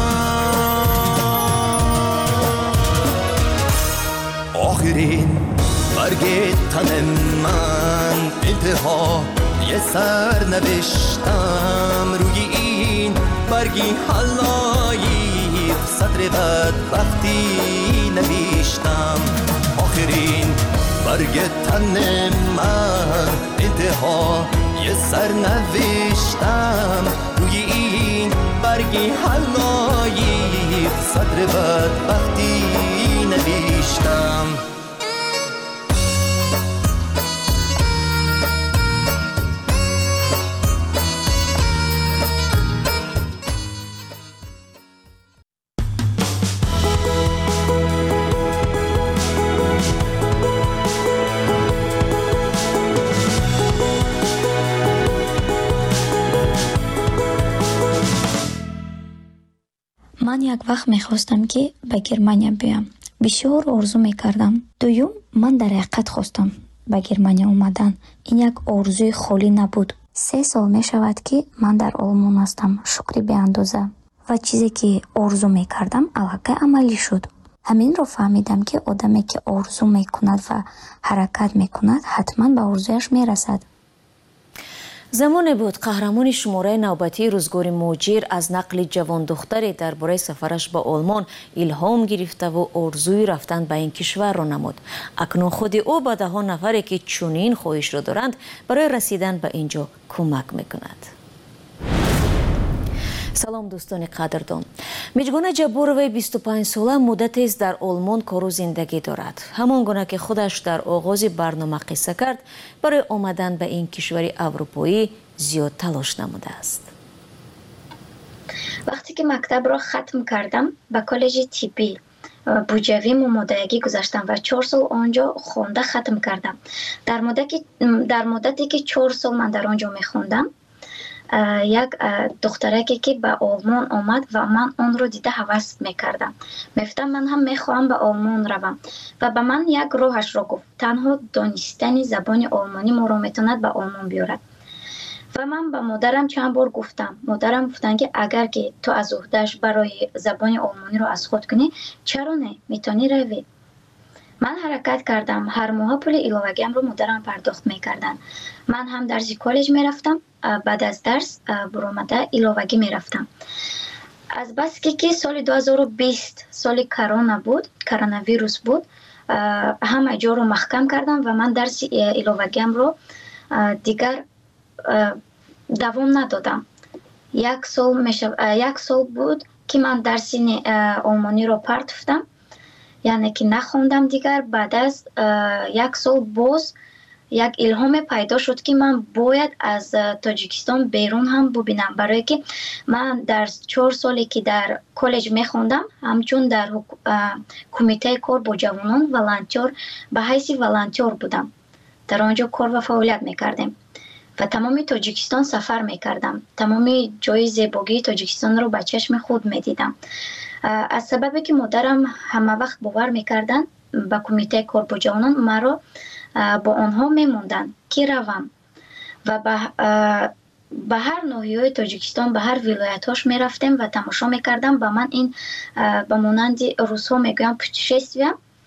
آخرین برگ تن من انتها یه سر نوشتم روی این برگی حلایی صدر بدبختی نوشتم آخرین برگ تن من انتها یه سر نوشتم روی این برگی حلایی صدر بدبختی نوشتم من یک وقت میخواستم که به گرمانیا بیام. بسیار آرزو میکردم. دوم من در حقیقت خواستم به گرمانیا اومدن. این یک آرزوی خالی نبود. سه سال میشود که من در آلمان هستم. شکری به اندازه. و چیزی که آرزو میکردم الحقیقت عملی شد. همین رو فهمیدم که آدمی که آرزو میکند و حرکت میکند حتما به آرزویش میرسد. زمانی بود قهرمان شماره نوبتی روزگار موجیر از نقل جوان دختری درباره سفرش به آلمان الهام گرفته و آرزوی رفتن به این کشور را نمود. اکنون خود او به ده ها نفری که چنین خواهش را دارند برای رسیدن به اینجا کمک میکند. سلام دوستان قدردان. میجگونه جبوروی بیست و پنج ساله مدتی است در آلمان کار و زندگی دارد. همان گونه که خودش در آغاز برنامه قصه کرد برای آمدن به این کشور اروپایی زیاد تلاش نموده است. وقتی که مکتب را ختم کردم به کالج طبی بوجوی ممادگی گذاشتم و چهار سال آنجا خونده ختم کردم. در مدتی در مدتی که چهار سال من در آنجا میخوندم یک دخترکی که به آلمان آمد و من آن رو دیده هوس میکردم. میفتم من هم میخواهم به آلمان روم و به من یک راهش را گفت. تنها دانستن زبان آلمانی ما را میتواند به آلمان بیارد. و من به مادرم چند بار گفتم. مادرم گفتن که اگر که تو از عهده‌اش برای زبان آلمانی رو از خود کنی چرا نه میتونی روی. من حرکت کردم. هر ماه پول ایلاوگیم رو مادرم پرداخت میکردن. من هم درس کالج میرفتم. بعد از درس برآمده ایلاوگی میرفتم. از بس که که سال دو هزار و بیست سال کرونا بود، کرونا ویروس بود، همه جا رو محکم کردم و من درس ایلاوگیم رو دیگر دوام ندادم. یک سال میشه یک سال بود که من درس آلمانی رو پرتفتم، یعنی که نخوندم دیگر. بعد از یک سال باز یک الهام پیدا شد که من باید از تاجیکستان بیرون هم ببینم، برای که من در چهار سالی که در کالج میخوندم همچون در کمیته کار با جوانان والنتیر به حیث والنتیر بودم. در آنجا کار و فعالیت میکردم و تمام تاجیکستان سفر میکردم. تمام جای زیبایی تاجیکستان رو به چشم خود میدیدم. از سببی که مادرم همه وقت باور میکردن به کمیته کار با جوانان مرا با آنها میموندن که روم و به هر ناحیه تاجیکستان به هر ولایت‌هاش میرفتم و تماشا میکردم. به من این به مانند روس‌ها میگویم پوتشستویا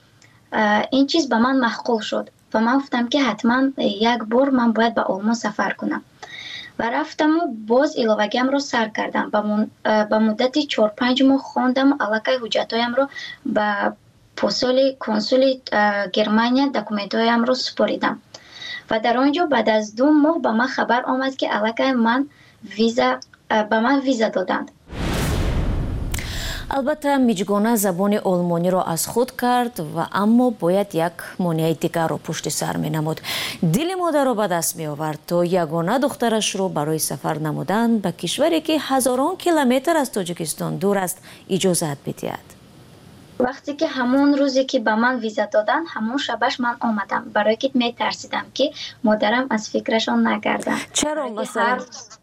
این چیز به من معقول شد و من گفتم که حتما یک بار من باید به آلمان سفر کنم و رفتم و باز علاوه‌ام رو سر کردم. به مدت چهار پنج ماه خواندم و علاقه حجتایم رو به پستال کنسول گرمانیا دکومنتایم رو سپاریدم و در آنجا بعد از دو ماه به من خبر آمد که علاقه من ویزا به من ویزا دادند. البته میجگانه زبان آلمانی را از خود کرد و اما باید یک مانع دیگر را پشت سر می نمود. دل مادر را به دست می آورد تا یگانه دخترش را برای سفر نمودن به کشوری که هزاران کیلومتر از تاجیکستان دور است اجازت بدهد. وقتی که همون روزی که به من ویزا دادن همون شبش من آمدم، برای که می ترسیدم که مادرم از فکرشان نگردن. چرا مثلا؟ هر,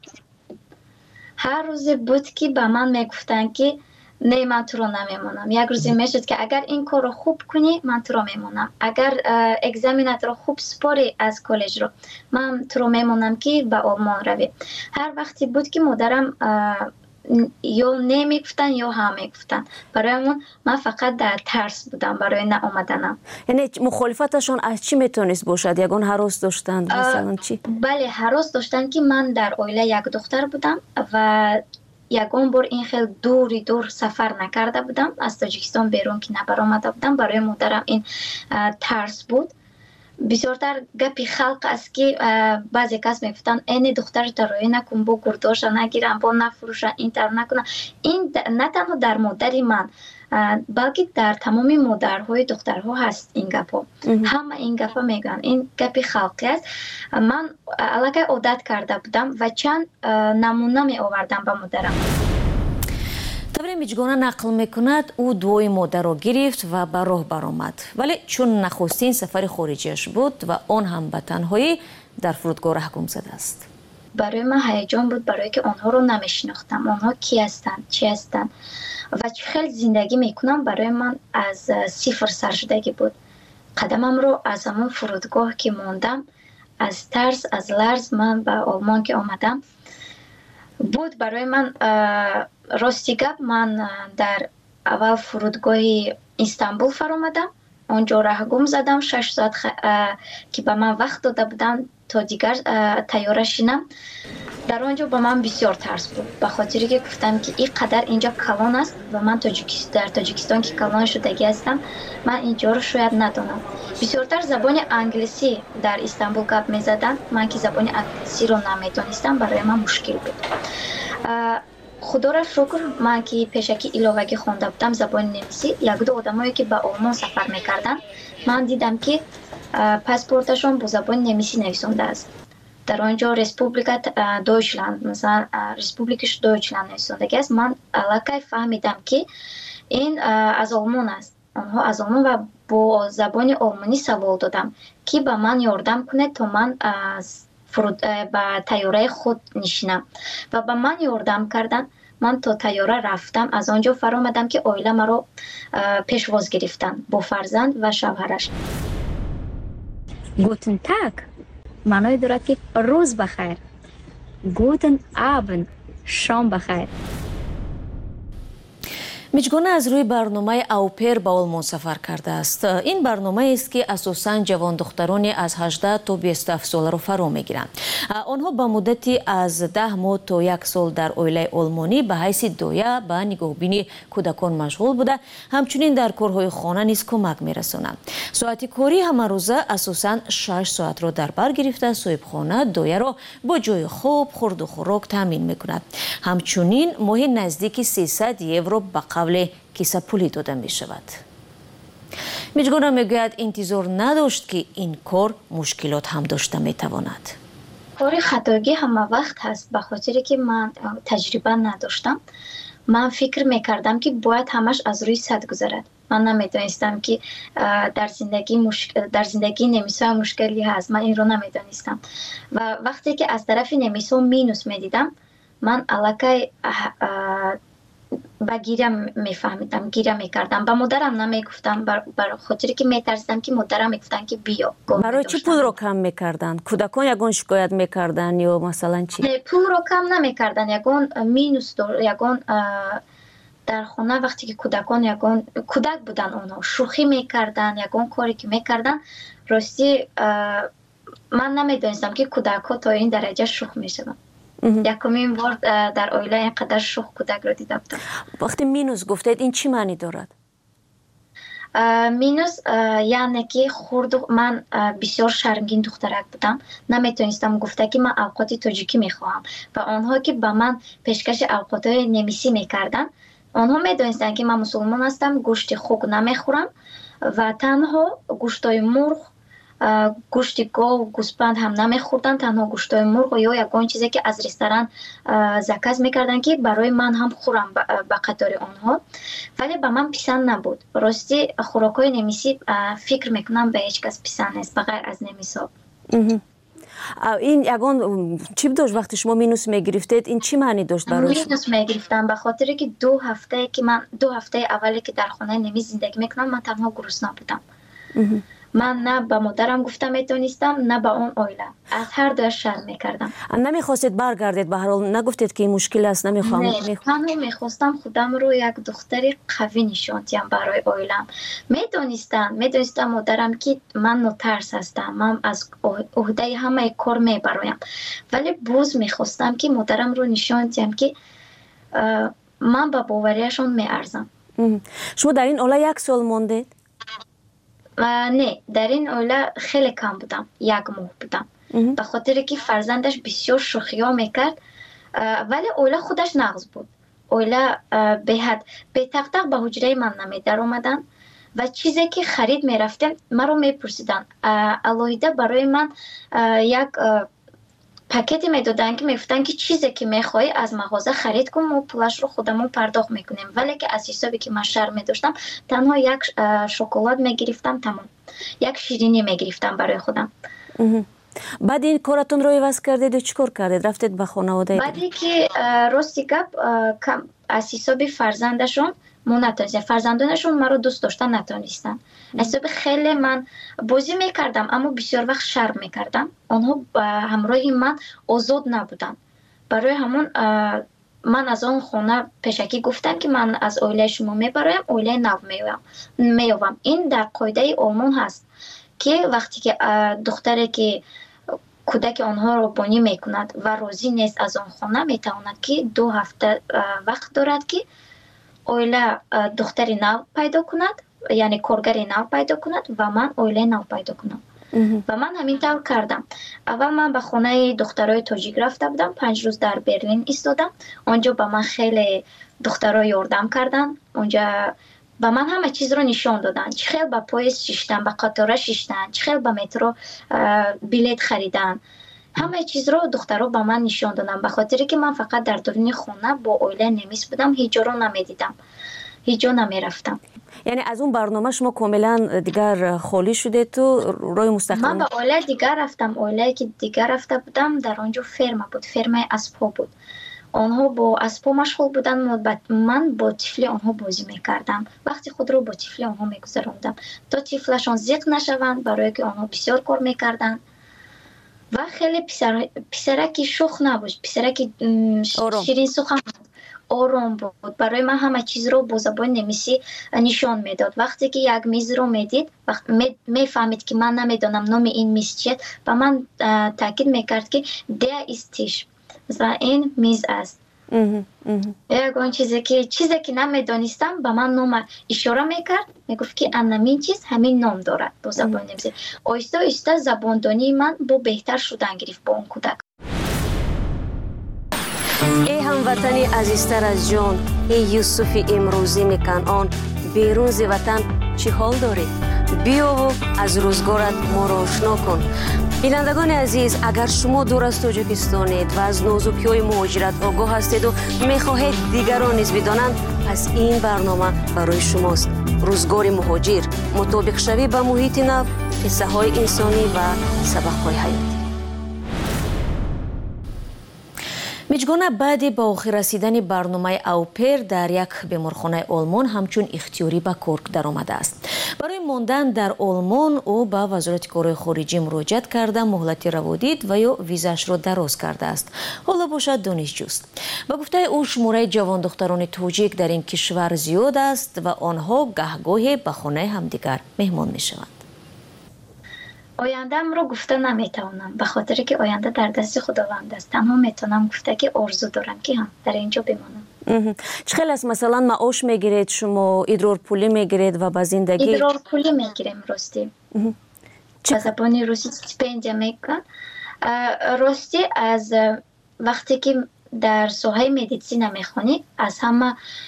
هر روز بود که به من می گفتن که نه من تو رو نمیمونم. یک روزی میشد که اگر این کار رو خوب کنی من تو رو میمونم، اگر اگزامینات رو خوب سپاری از کالج رو من تو رو میمونم که به آلمان روی. هر وقتی بود که مادرم یا نمیگفتن یا هم میگفتن، برای من فقط در ترس بودم برای نه آمدنم. یعنی مخالفتشون از چی میتونست باشد؟ یگان هراس داشتند مثلا چی؟ بله هراس داشتن که من در عائله یک دختر بودم و یگان بار این خیلی دوری دور سفر نکرده بودم، از تاجیکستان بیرون که نبر آمده بودم. برای مادرم این ترس بود. بسیارتر گپی خلق است که بعضی کس میگفتن این دختر تروی نکن، با گرداش نگیرن، با نفروشن، این تر نکنن. این نه تنها در مادری من بلکه در تمام مادرهای دخترها هست این گپا. همه این گپا میگن، این گپی خلقی است. من علاقه عادت کرده بودم و چند نمونه می آوردم به مادرم. طبری میجگانه نقل میکند او دوی مادر را گرفت و به راه برآمد، ولی چون نخستین سفر خارجیش بود و آن هم به تنهایی در فرودگاه ره گم زده است. برای من هیجان بود، برای که آنها رو نمیشناختم. آنها کی هستند، چی هستند و خیلی زندگی میکنم. برای من از صفر سر شدگی بود. قدمم رو از همون فرودگاه که موندم، از ترس از لرز من به آلمان که آمدم بود. برای من راستی گپ من در اول فرودگاه استانبول فرآمدم، اونجا راه گم زدم. شش ساعت خ... که به من وقت داده بودن تا دیگر تیاره شینم. در آنجا به من بسیار ترس بود، به خاطری که گفتم که این قدر اینجا کلان است و من تاجیکستان در تاجیکستان که کلان شدگی هستم، من اینجا رو شاید ندانم. بسیارتر زبان انگلیسی در استانبول گپ میزدن، من که زبان انگلیسی رو نمیدانستم، برای من مشکل بود. خدا را شکر من که پیشکی علاوه‌ای خوانده بودم زبان نمیسی، یک دو آدمایی که به آلمان سفر میکردن من دیدم که پاسپورتشون با زبان نمیسی نویسنده است. در آنجا رسپوبلیکا دویچلند، مثلا رسپوبلیکش دویچلند نویسندگی است. من علاقه فهمیدم که این از آلمان است. آنها از آلمان و با زبان آلمانی سوال دادم که به من یاردم کنه تا من از فرود به تیاره خود نشینم و به من یاردم کردن. من تا تیاره رفتم، از آنجا فرآمدم که عائله مرا پیشواز گرفتن با فرزند و شوهرش. گوتن تاگ معنای دارد که روز بخیر. گوتن آبن شام بخیر. میجگانه از روی برنامه اوپر به آلمان سفر کرده است. این برنامه است که اساساً جوان دخترانی از هجده تا بیست و هفت ساله را فرا میگیرند. آنها به مدتی از ده ماه تا یک سال در عائله آلمانی به حیث دایه به نگاهبینی کودکان مشغول بوده، همچنین در کارهای خانه نیز کمک میرسانند. ساعت کاری همه روزه اساساً شش ساعت را در بر گرفته صاحبخانه دایه را با جای خواب، خورد و خوراک تامین میکند. همچنین ماهی نزدیک سیصد یورو به قبل کیسه پولی داده می شود. میجگانه میگوید انتظار نداشت که این کار مشکلات هم داشته می تواند. کار خطاگی همه وقت هست، به خاطری که من تجربه نداشتم. من فکر میکردم که باید همش از روی سد گذرد. من نمیدانستم که در زندگی مشکل در زندگی نمیسا مشکلی هست. من این رو نمیدانستم و وقتی که از طرف نمیسا مینوس میدیدم، من علاقه با گیرم میفهمیدم، گیرم میکردم. با مادرم نمیگفتم، برای خاطری که میترسیدم که مادرم میگفتن که بیا. برای چی پول رو کم میکردن؟ کودکان یگان شکایت میکردن یا مثلا چی؟ نه، پول رو کم نمیکردن، یگان مینوس دار، یگان در خانه وقتی که کودکان یگان کودک بودن اونها شوخی میکردن یگان کاری که میکردن راستی من نمیدونستم که کودک ها تا این درجه شوخ میشدن. یکمین بار در اویله اینقدر شوخ کودک رو دیده بودم. وقتی مینوس گفتید این چی معنی دارد؟ مینوس یعنی که خورد من بسیار شرمگین دخترک بودم، نمیتونستم گفته که من اوقات تاجیکی میخواهم و آنها که به من پیشکش اوقات نمیسی میکردن آنها میدونستن که من مسلمان هستم، گوشت خوک نمیخورم و تنها گوشتای مرغ گوشت گاو گوسپند هم نمیخوردن، تنها گوشتای مرغ یا یگان چیزی که از رستوران زکات میکردن که برای من هم خورم به قطار آنها، ولی به من پسند نبود. راستی خوراکای نمیسی فکر میکنم به هیچ کس پسند نیست بغیر از نمیسا. این یگان چی داشت وقتی شما مینوس میگرفتید؟ این چی معنی داشت برای شما؟ مینوس میگرفتم به خاطر که دو هفته که من دو هفته اولی که در خانه نمیز زندگی میکنم من تنها گرسنه بودم. من نه به مادرم گفتم میتونستم نه به اون اویله، از هر دو شرم میکردم. نمیخواستید برگردید به هر حال؟ نگفتید که این مشکل است نمیخوام؟ نه تنها میخواستم خودم رو یک دختری قوی نشان دهم برای اویلم. میدونستم میدونستم مادرم که من نوترس هستم، من از عهده همه کار میبرایم، ولی باز میخواستم که مادرم رو نشان دهم که من به باوریشون میارزم. شما در این اوله یک سال موندید؟ نه در این اوله خیلی کم بودم، یک ماه بودم به خاطر که فرزندش بسیار شوخی ها میکرد ولی اوله خودش نغز بود. اوله به حد به تق به حجره من نمیدر اومدن و چیزی که خرید میرفتم من رو میپرسیدن، الهیده برای من یک پاکتی میدادن که میفتن که چیزی که میخوای از مغازه خرید کن و پولش رو خودمون پرداخت میکنیم، ولی که از حسابی که من شرم میداشتم تنها یک شکلات میگرفتم، تمام یک شیرینی میگرفتم برای خودم. بعد این کارتون رو عوض کردید و چیکار کردید؟ رفتید به خانواده؟ بعدی که راستی گپ از حسابی فرزندشون من نتونستم، فرزندانشون مرا دوست داشتن نتونستن. حساب خیلی من بازی میکردم اما بسیار وقت شرم میکردم، آنها همراه من آزاد نبودن. برای همون من از آن خونه پیشکی گفتم که من از اویله شما میبرایم، اویله نو میوم. این در قاعده آلمان هست که وقتی که دختری که کودک آنها رو بانی میکند و راضی نیست از آن خونه میتواند که دو هفته وقت دارد که اویله دختری نو پیدا کند، یعنی کارگری نو پیدا کند و من اویله نو پیدا کنم. و من همین طور کردم. اول من به خانه دخترای تاجیک رفته بودم، پنج روز در برلین ایستادم. اونجا به من خیلی دخترای یاردم کردن، اونجا به من همه چیز رو نشان دادن، چه خیلی به پاییز شیشتن، به قطار شیشتن، چه خیلی به مترو بلیت خریدن، همه چیز رو دخترها به من نشان دادن. به خاطر که من فقط در درون خانه با اویله نمیس بودم، هیچ جا رو نمیدیدم، هیچ جا نمیرفتم. یعنی از اون برنامه شما کاملا دیگر خالی شده تو روی مستقل؟ من به اویله دیگر رفتم، اویله که دیگر رفته بودم در آنجا فرما بود، فرمای اسبا بود. آنها با اسبا مشغول بودن، من با طفلی آنها بازی میکردم. وقتی خود رو با طفلی آنها میگذراندم تا طفلشان زیق نشوند، برای که آنها بسیار کار میکردن و خیلی پسر پسرکی شوخ نبود، پسرکی شیرین سخن آرام بود. برای من همه چیز رو با زبان نمیسی نشان میداد. وقتی که یک میز رو میدید وقت میفهمید که من نمیدونم نام این میز چیه، و من تاکید میکرد که ده استیش، مثلا این میز است. یکون چیزی که چیزی که نمیدونستم به من نام اشاره میکرد، میگفت که همین چیز همین نام دارد با زبان نمیسی. آیسته آیسته زباندانی من با بهتر شدن گرفت با اون کودک. ای هموطنی عزیزتر از جان، ای یوسف امروزی میکنان، بیرون ز وطن چی حال داری؟ بیا و از روزگارت ما را آشنا کن. بینندگان عزیز، اگر شما دور از تاجیکستانید و از نازکی‌های مهاجرت آگاه هستید و میخواهید دیگران نیز بدانند، پس این برنامه برای شماست. روزگار مهاجر، مطابق شوی به محیط نو، قصه های انسانی و سبق های حیاتی. میجگانه بعد با آخر رسیدن برنامه اوپر در یک بیمارخانه آلمان همچون اختیاری به کار در آمده است. برای мондан дар олмон ӯ ба вазорати корҳои хориҷӣ муроҷиат карда муҳлати раводид ва ё визаашро дароз кардааст. ҳоло бошад донишҷӯст. Ба гуфтаи ӯ шумораи ҷавондухтарони тоҷик дар ин кишвар зиёд аст ва онҳо гаҳгоҳе ба хонаи ҳамдигар меҳмон мешаванд. ояндаамро гуфта наметавонам, ба хотире ки оянда дар дасти худованд аст. Танҳо метавонам гуфта ки орзу дорам ки ҳам дар ин ҷо бимонам. чӣ хел аст масалан маош мегиред шумо, идрорпулӣ мегиред ва ба зиндагӣ? Идрорпулӣ мегирем ростӣ. Ба забони русӣ стипендия мегӯян. Ростӣ аз вақте ки дар соҳаи медицина мехонӣ, аз ҳама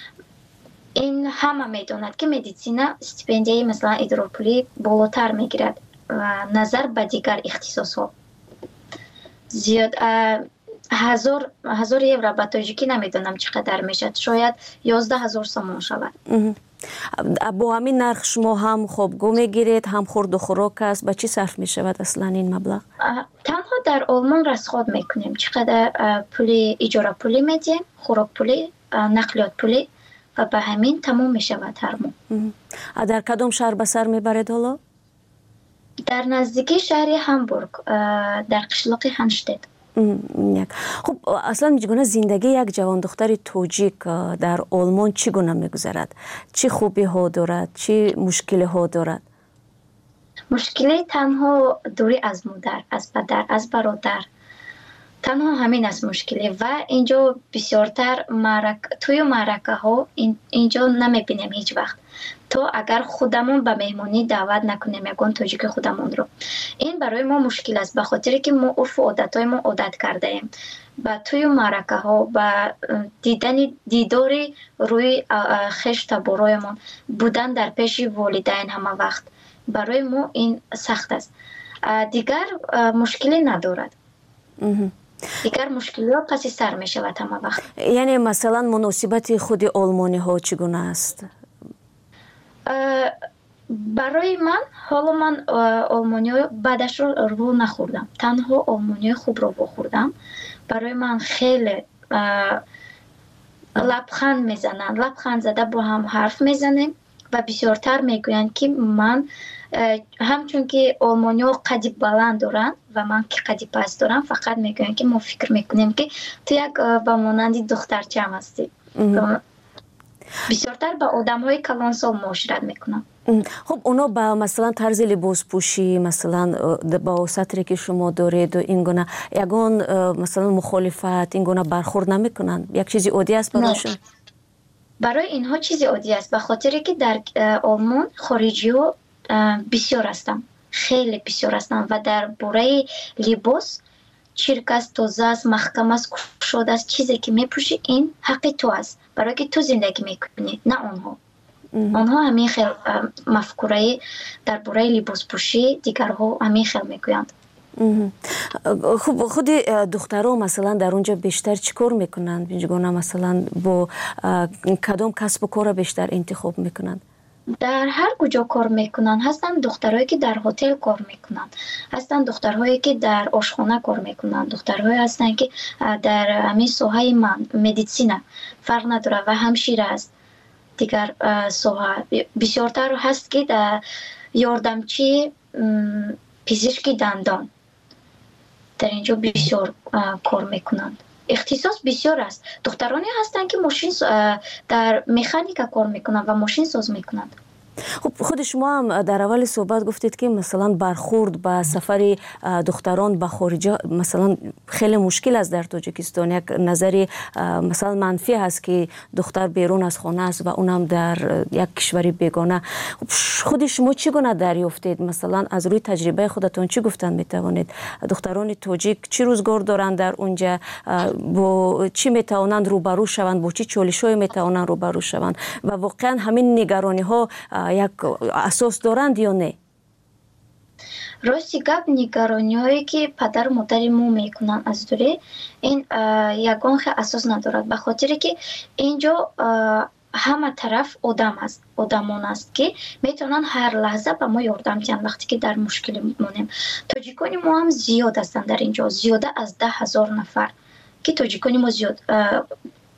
ин ҳама медонад ки медицина стипендияи масалан идрорпулӣ болотар мегирад назар ба дигар ихтисосҳо. Зиёд ҳазор ҳазор евро ба тоҷикӣ намедонам чӣ қадар мешавад, шояд ёздаҳ ҳазор сомон шавад. бо ҳамин нарх шумо ҳам хобгоҳ мегиред, ҳам хурду хӯрок аст, ба чӣ сарф мешавад аслан ин маблағ? танҳо дар олмон расход мекунем, чӣ қадар пули иҷора пулӣ медиҳем, хӯрок пулӣ, нақлиёт пулӣ ва ба ҳамин тамом мешавад ҳар моҳ. дар кадом шаҳр ба сар мебаред ҳоло? дар наздикии шаҳри Ҳамбург, дар қишлоқи Ҳанштед. хуб аслан ҳеҷ гуна зиндагии як ҷавондухтари тоҷик дар олмон чӣ гуна мегузарад? Чӣ хубиҳо дорад? Чӣ мушкилиҳо дорад? мушкили танҳо дурӣ аз модар, аз падар, аз бародар. танҳо ҳамин аст мушкилӣ ва инҷо бисёртар тӯю маъракаҳо инҷо намебинем ҳеҷ вақт. то агар худамон ба меҳмонӣ даъват накунем ягон тоҷики худамонро. Ин барои мо мушкил аст, ба хотире ки мо урфу одатҳои мо одат кардаем. ба тӯю маъракаҳо, ба дидани дидори рӯи хештабороямон, будан дар пеши волидайн ҳама вақт. барои мо ин сахт аст. дигар мушкилӣ надорад. дигар мушкилиҳо паси сар мешавад ҳама вақт. яъне масалан муносибати худи олмониҳо чӣ гуна аст? барои ман ҳоло ман олмониҳо бадашро рӯ нахӯрдам, танҳо олмониҳои хубро вохӯрдам. барои ман хеле лабханд мезананд, лабханд зада бо ҳам ҳарф мезанем ва бисёртар мегӯянд ки ман ҳамчун ки олмониҳо қади баланд доранд ва ман ки қади паст дорам, фақат мегӯянд ки мо фикр мекунем ки ту як ба монанди духтарчаам ҳастӣ. бисёртар ба одамҳои калонсол муошират мекунам. хуб оно ба масалан тарзи либоспӯшӣ, масалан ба сатре ки шумо доред ин гуна ягон масалан мухолифат, ин гуна бархӯрд намекунанд? як чизи оддӣ аст барошон? барои инҳо чизи оддӣ аст, ба хотире ки дар олмон хориҷиҳо бисёр ҳастанд, хеле бисёр ҳастанд ва дар бораи либос чирк аст, тоза аст, маҳкам аст, кушод аст. чизе ки мепӯшӣ ин ҳаққи ту аст, барое ки ту зиндагӣ мекунӣ, на онҳо. онҳо ҳамин хел мафкураи дар бораи либоспӯшӣ дигарҳо ҳамин хел мегӯянд. хуб худи духтаро масалан дар онҷо бештар чӣ кор мекунанд? бинҷгона масалан бо кадом касбу кора бештар интихоб мекунанд? дар ҳар куҷо кор мекунанд. ҳастанд духтарҳое ки дар ҳотел кор мекунанд, ҳастанд духтарҳое ки дар ошхона кор мекунанд, духтарҳое ҳастанд ки дар ҳамин соҳаи ман медисина фарқ надорад ва ҳамшира аст. дигар соҳа бисёртар ҳаст ки дар ёрдамчи пизишки дандон дар ин ҷо бисёр кор мекунанд. ихтисос бисёр аст. духтароне ҳастанд ки мошин дар механика кор мекунанд ва мошинсоз мекунанд. хуб худи шумо ҳам дар аввали суҳбат гуфтед ки масалан бархӯрд ба сафари духтарон ба хориҷа масалан хеле мушкил аст дар тоҷикистон. як назари масалан манфӣ ҳаст ки духтар берун аз хона аст ва онам дар як кишвари бегона. худи шумо чӣ гуна дарёфтед? масалан аз рӯи таҷрибаи худатон чӣ гуфтан метавонед? духтарони тоҷик чӣ рӯзгор доранд дар онҷа? бо чӣ метавонанд рӯбарӯ шаванд? бо чӣ чолишҳое метавонанд рӯбарӯ шаванд? ва воқеан ҳамин нигарониҳо як асос доранд ё не? рости гап нигарониҳое ки падару модари мо мекунанд аз дурӣ ин ягон хел асос надорад, ба хотире ки ин ҷо ҳама тараф одам аст, одамон аст ки метавонанд ҳар лаҳза ба мо ёрдам диҳанд вақте ки дар мушкилӣ монем. тоҷикони мо ҳам зиёд ҳастанд дар ин ҷо, зиёда аз даҳ ҳазор нафар ки тоҷикони мо зиёд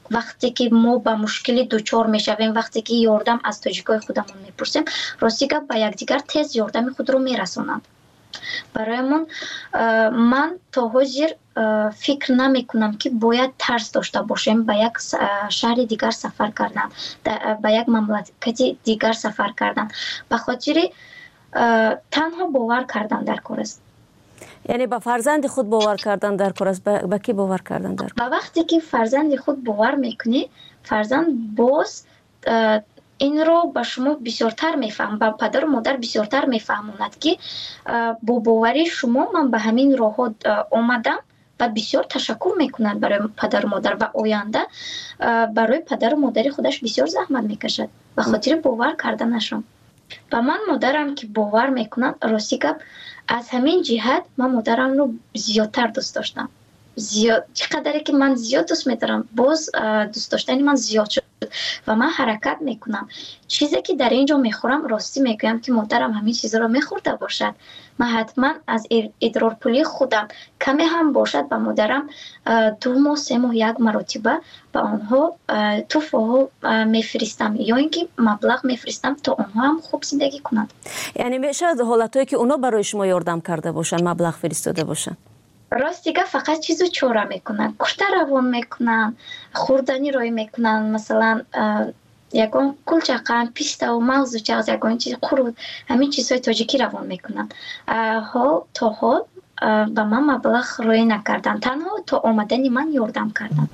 وقتی که ما با مشکلی دوچار میشویم، وقتی که یاردم از تاجیکای خودمون میپرسیم، راستی که با یکدیگر تیز یاردم خود رو میرسونند. برایمون من تا حاضر فکر نمی کنم که باید ترس داشته باشیم با یک شهر دیگر سفر کردن، با یک مملکت دیگر سفر کردن، به خاطر تنها باور کردن در کار است. یعنی با فرزند خود باور کردن در کار است. با کی باور کردن در کار؟ با وقتی که فرزند خود باور میکنی، فرزند باز این رو با شما بسیارتر میفهم، با پدر و مادر بسیارتر میفهموند که با باوری شما من به همین راه آمدم و بسیار تشکر میکنند برای پدر و مادر و آینده برای پدر و مادر خودش بسیار زحمت میکشد به خاطر باور کردنشان. و من مادرم که باور میکنند، راستی که از همین جهت من مادرم رو زیادتر دوست داشتم. زیاد چقدر که من زیاد دوست می‌دارم، باز دوست داشتن من زیاد شد و من حرکت میکنم. چیزی که در اینجا میخورم، راستی میگم که مادرم همین چیزا رو میخورده باشد، من حتما از ادرار پولی خودم کمی هم باشد به مادرم دو ماه سه ماه یک مرتبه به آنها تحفه میفرستم یا اینکه مبلغ میفرستم تا آنها هم خوب زندگی کنند. یعنی میشه حالتایی که اونا برای شما یاردم کرده باشن، مبلغ فرستاده باشن؟ راست دیگه فقط چیزو چوره میکنن، کشته روان میکنن، خوردنی روی میکنن، مثلا یکان کلچقن، پیسته و موز و چغز، یکان چیز قرود، همین چیزهای تاجیکی روان میکنن. ها تا حال به من مبلغ روی نکردن، تنها تا آمدن من یاردم کردن.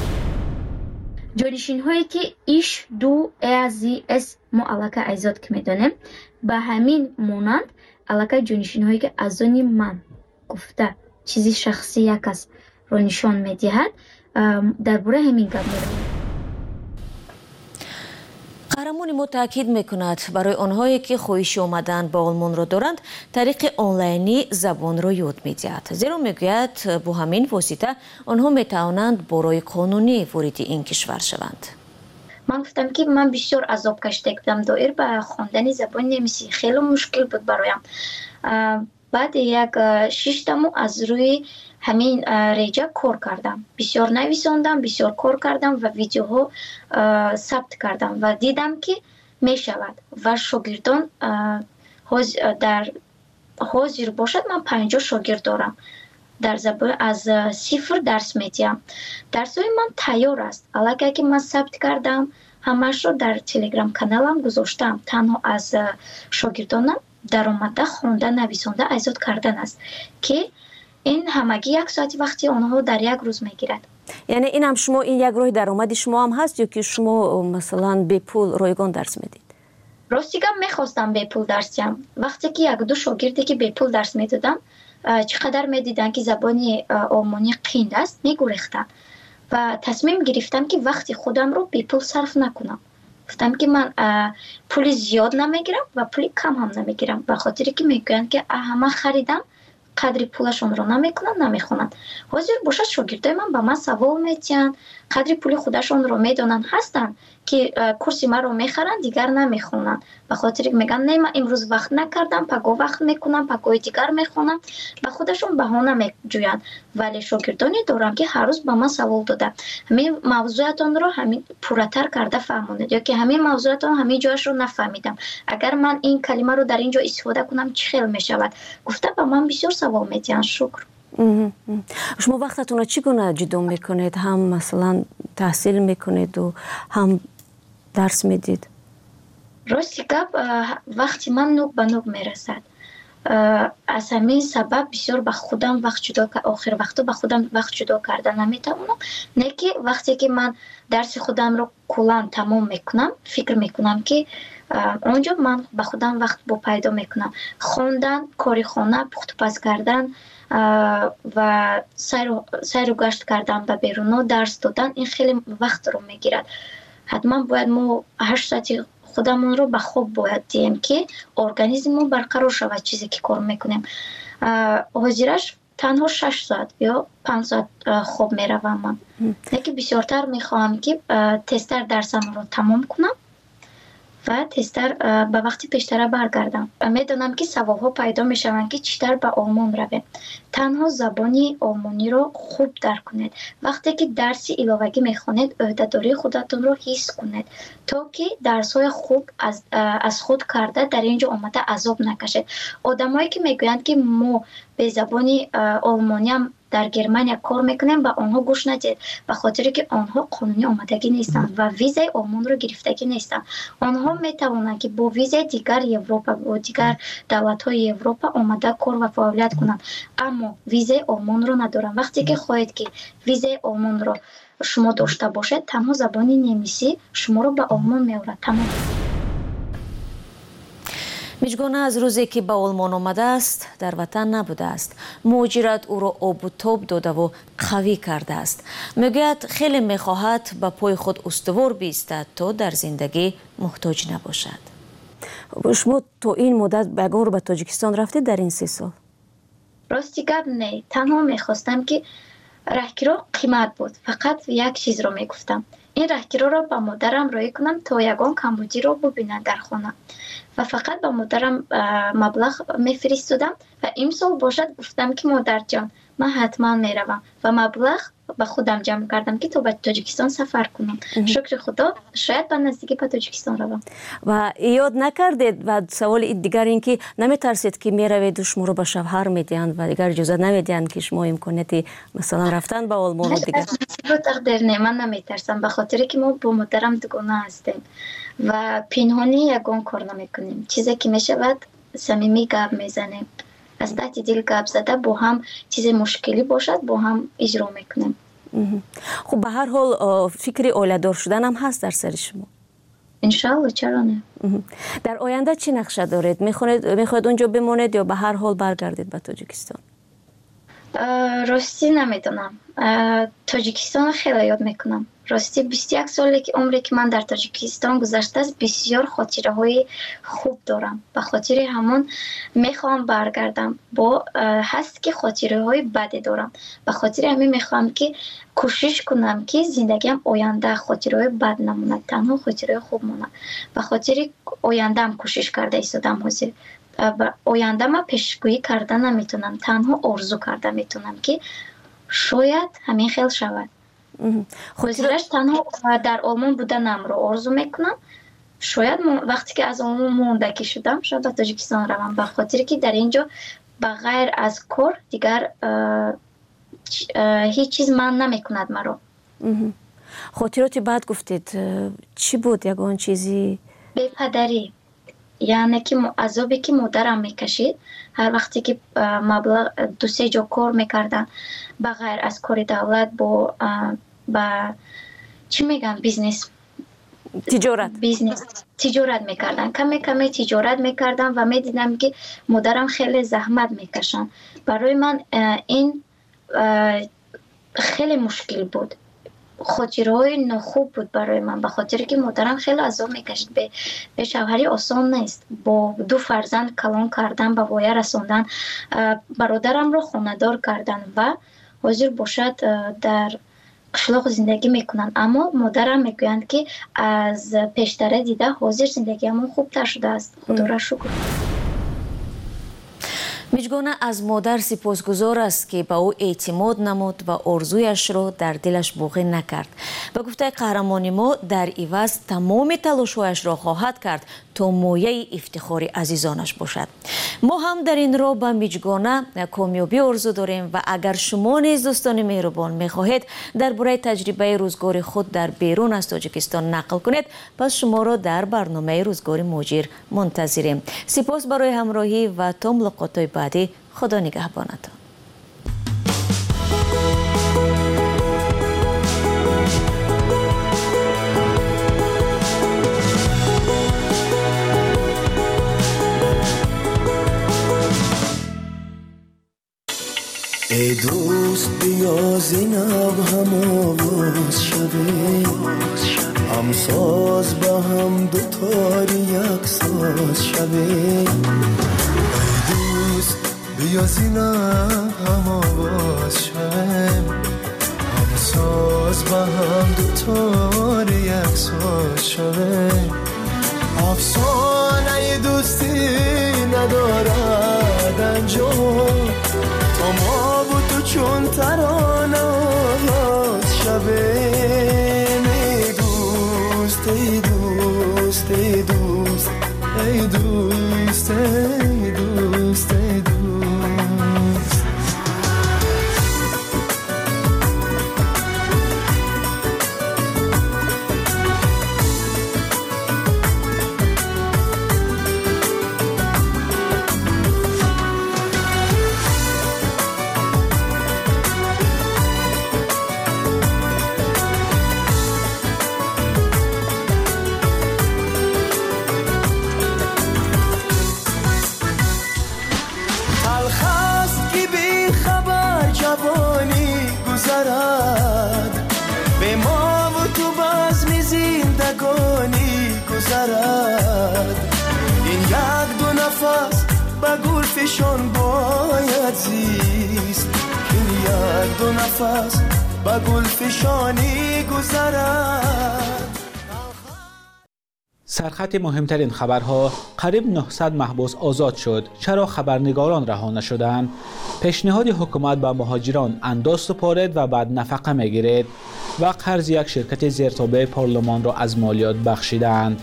جانشین هایی که ایش دو ازی اس ما علاقه ایزاد که میدانیم، به همین مونند علاقه جانشین هایی که از آنی من گفته چیزی شخصی یک کس رو نشان میدهد، درباره همین گپ می‌رویم. قهرمان ما تاکید میکند برای آنهایی که خواهش آمدن به آلمان را دارند، طریق آنلاینی زبان را یاد میدهد. زیرا میگوید با همین واسطه آنها میتوانند برای قانونی وارد این کشور شوند. من گفتم که من بسیار عذاب کشیده بودم، دایر به خواندن زبان نمیسی خیلی مشکل بود برایم. بعد یک شش ماه از روی همین ریجا کار کردم، بسیار نویساندم، بسیار کار کردم و ویدیوها ثبت کردم و دیدم که می شود و شاگردان در حاضر باشد. من پنجاه شاگرد دارم، در زبان از صفر درس میدیم. درسای من تیار است، علاقه که من ثبت کردم همش رو در تلگرام کانالم گذاشتم. تنها از شاگردانم در آمده خوانده نویسانده ایجاد کردن است که این همگی یک ساعت وقتی آنها در یک روز میگیرد. یعنی این هم شما این یک راه درآمد شما هم هست یا که شما مثلا به پول رایگان درس میدید؟ راستی که میخواستم به پول درس دهم. وقتی که یک دو شاگردی که به پول درس میدادم چقدر میدیدن که زبانی آلمانی قیند است میگریختن و تصمیم گرفتم که وقتی خودم رو به پول صرف نکنم. گفتم که من پول زیاد نمیگیرم و پول کم هم نمیگیرم، به خاطری که میگن که همه خریدم قدر پولشون رو نمیکنن نمیخونن. حاضر باشد شاگردای من با من سوال میتین، قدر پول خودشون رو میدونن، هستن که کورس ما رو میخرن دیگر نمیخونن به خاطر که میگن نه من امروز وقت نکردم، پگاه وقت میکنم، پگاه دیگر میخونم، به خودشون بهانه میجوین. ولی شاگردانی دارم که هر روز با من سوال دادن، همین موضوعاتون رو همین پورتر کرده فهموندید یا که همین موضوعاتون همین جایش رو نفهمیدم، اگر من این کلمه رو در اینجا استفاده کنم چه خیلی میشود. گفته با من بسیار سوال میتین. شکر. شما وقتتون رو چگونه جدا میکنید؟ هم مثلا تحصیل میکنید و هم درس میدید؟ راستی گپ وقتی من نوک به نوک میرسد، از همین سبب بسیار به خودم وقت جدا که آخر وقتا به خودم وقت جدا کردن نمیتونم. نه که وقتی که من درس خودم رو کلا تمام میکنم فکر میکنم که اونجا من به خودم وقت با پیدا میکنم. خواندن، کاری خانه، پخت پز کردن و سیر و گشت کردن به بیرون و درس دادن این خیلی وقت رو میگیرد. حتما باید ما هشت ساعتی خودمون رو به خواب باید دیم که ارگانیسممون برقرار شود چیزی که کار میکنیم. حاضرش تنها شش ساعت یا پنج ساعت خواب میروم من. یکی بسیارتر میخواهم که تستر درسم رو تمام کنم و تستر به وقتی پیشتر برگردم. میدونم که سوال ها پیدا می شوند که چطور به آلمان رویم. تنها زبانی آلمانی رو خوب درک کنید. وقتی که درسی علاوگی میخوانید عهده‌داری خودتون رو حس کنید تا که درس های خوب از, از خود کرده در اینجا آمده عذاب نکشید. آدمایی که میگویند که ما به زبانی آلمانی هم در گرمانیا کار میکنیم با آنها گوش ندید، به خاطر که آنها قانونی آمدگی نیستند و ویزای آلمان رو گرفتگی نیستند. آنها میتوانند که با ویزای دیگر اروپا و دیگر دولت های اروپا آمده کار و فعالیت کنند، اما ویزای آلمان رو ندارند. وقتی که خواهید که ویزای آلمان رو شما داشته باشید، تنها زبانی نمیسی شما رو به آلمان میبرد. تمام. میجگانه از روزی که به آلمان آمده است در وطن نبوده است. مهاجرت او را آب و تاب داده و قوی کرده است. میگوید خیلی میخواهد به پای خود استوار بیستد تا در زندگی محتاج نباشد. شما تو این مدت بگاه رو به تاجیکستان رفتید در این سه سال؟ راستی گپ نه، تنها میخواستم که رهگیرا قیمت بود. فقط یک چیز رو میگفتم، این رهگیرا را به مادرم رای کنم تا یگان کمبودی را ببینند در خانه و فقط به مادرم مبلغ میفرستادم و امسال باشد گفتم که مادر جان من حتما میروم و مبلغ به خودم جمع کردم که تو به تاجیکستان سفر کنم. شکر خدا شاید به نزدیکی به تاجیکستان روم. و یاد نکردید و سوال دیگر این که نمیترسید که میروید و شما رو به شوهر میدهند و دیگر اجازه نمیدهند که شما امکانیتی مثلا رفتن به آلمان و دیگر؟ رو تقدیر نه، من نمیترسم به خاطر که ما با مادرم دوگانه هستیم و پنهانی یگان کار نمیکنیم. چیزی که میشود صمیمی گپ میزنیم، از دست دل گپ زده با هم چیز مشکلی باشد با هم اجرا میکنیم. خب به هر حال فکر اولادار شدن هم هست در سر شما؟ انشالله، چرا نه. در آینده چی نقشه دارید؟ میخواید میخواید اونجا بمانید یا به هر حال برگردید به تاجیکستان؟ راستی نمیدونم. تاجیکستان خیلی یاد میکنم. راستی بیست و یک سالی که عمری که من در تاجیکستان گذشته است، بسیار خاطره های خوب دارم. به خاطر همون میخوام برگردم. با هست که خاطره های بدی دارم، به خاطر همین میخوام که کوشش کنم که زندگیم آینده خاطره های بد نمونه، تنها خاطره خوب مونه. به خاطر آینده هم کوشش کرده ایستادم حاضر. آینده ما پیشگویی کرده نمیتونم، تنها آرزو کرده میتونم که شاید همین خیل شود. خودش تنها در آلمان بودنم رو آرزو میکنم. شاید وقتی که از آلمان موندگی شدم شاید به تاجیکستان روم، به خاطر که در اینجا بغیر از کار دیگر هیچ چیز من نمیکند مرا. خاطراتی بعد گفتید چی بود یگان چیزی؟ به پدری، یعنی که عذابی که مادرم میکشید هر وقتی که مبلغ دو سه جا کار میکردن بغیر از کار دولت با با چی میگن بیزنس تجارت بیزنس تجارت میکردن، کمی کمی تجارت میکردن و میدیدم که مادرم خیلی زحمت میکشن. برای من این خیلی مشکل بود، خاطرهای نخوب بود برای من، به خاطر که مادرم خیلی عذاب میکشید. به, به شوهری آسان نیست، با دو فرزند کلان کردن، به وایه رساندن، برادرم رو خانه‌دار کردن و حاضر باشد در قشلاق زندگی میکنن. اما مادرم میگویند که از پیشتره دیده حاضر زندگی همون خوبتر شده است. خدا را شکر. میجگانه از مادر سپاسگزار است که به او اعتماد نمود و آرزویش را در دلش باقی نکرد. به گفته قهرمان ما در عوض تمام تلاش‌هایش را خواهد کرد تا مایه افتخار عزیزانش باشد. ما هم در این راه به میجگانه کامیابی آرزو داریم و اگر شما نیز دوستان مهربان میخواهید درباره تجربه روزگار خود در بیرون از تاجیکستان نقل کنید، پس شما را در برنامه روزگار مهاجر منتظریم. سپاس برای همراهی و تا ملاقات‌های بعدی. خدا نگهبانتان. ای دوست بیا زینب هم آواز شویم، هم ساز با هم دوتاری یک ساز شویم. ای دوست بیا زینب هم آواز شویم، هم ساز با هم دوتاری یک ساز شویم. افسانه دوستی ندارد انجام تا ما و تو چون ترانه آغاز شویم ای دوست ای دوست ای دوست ای دوست ای دوست ای دوست به ما و تو بزم زندگانی گذرد این یک دو نفس به گل فشان باید زیست این یک دو نفس به گل فشانی گذرد. سرخط مهمترین خبرها: قریب نهصد محبوس آزاد شد. چرا خبرنگاران رها نشدند؟ پیشنهاد حکومت به مهاجران انداز سپارید و بعد نفقه میگیرید و قرض یک شرکت زیرتابع پارلمان را از مالیات بخشیدند.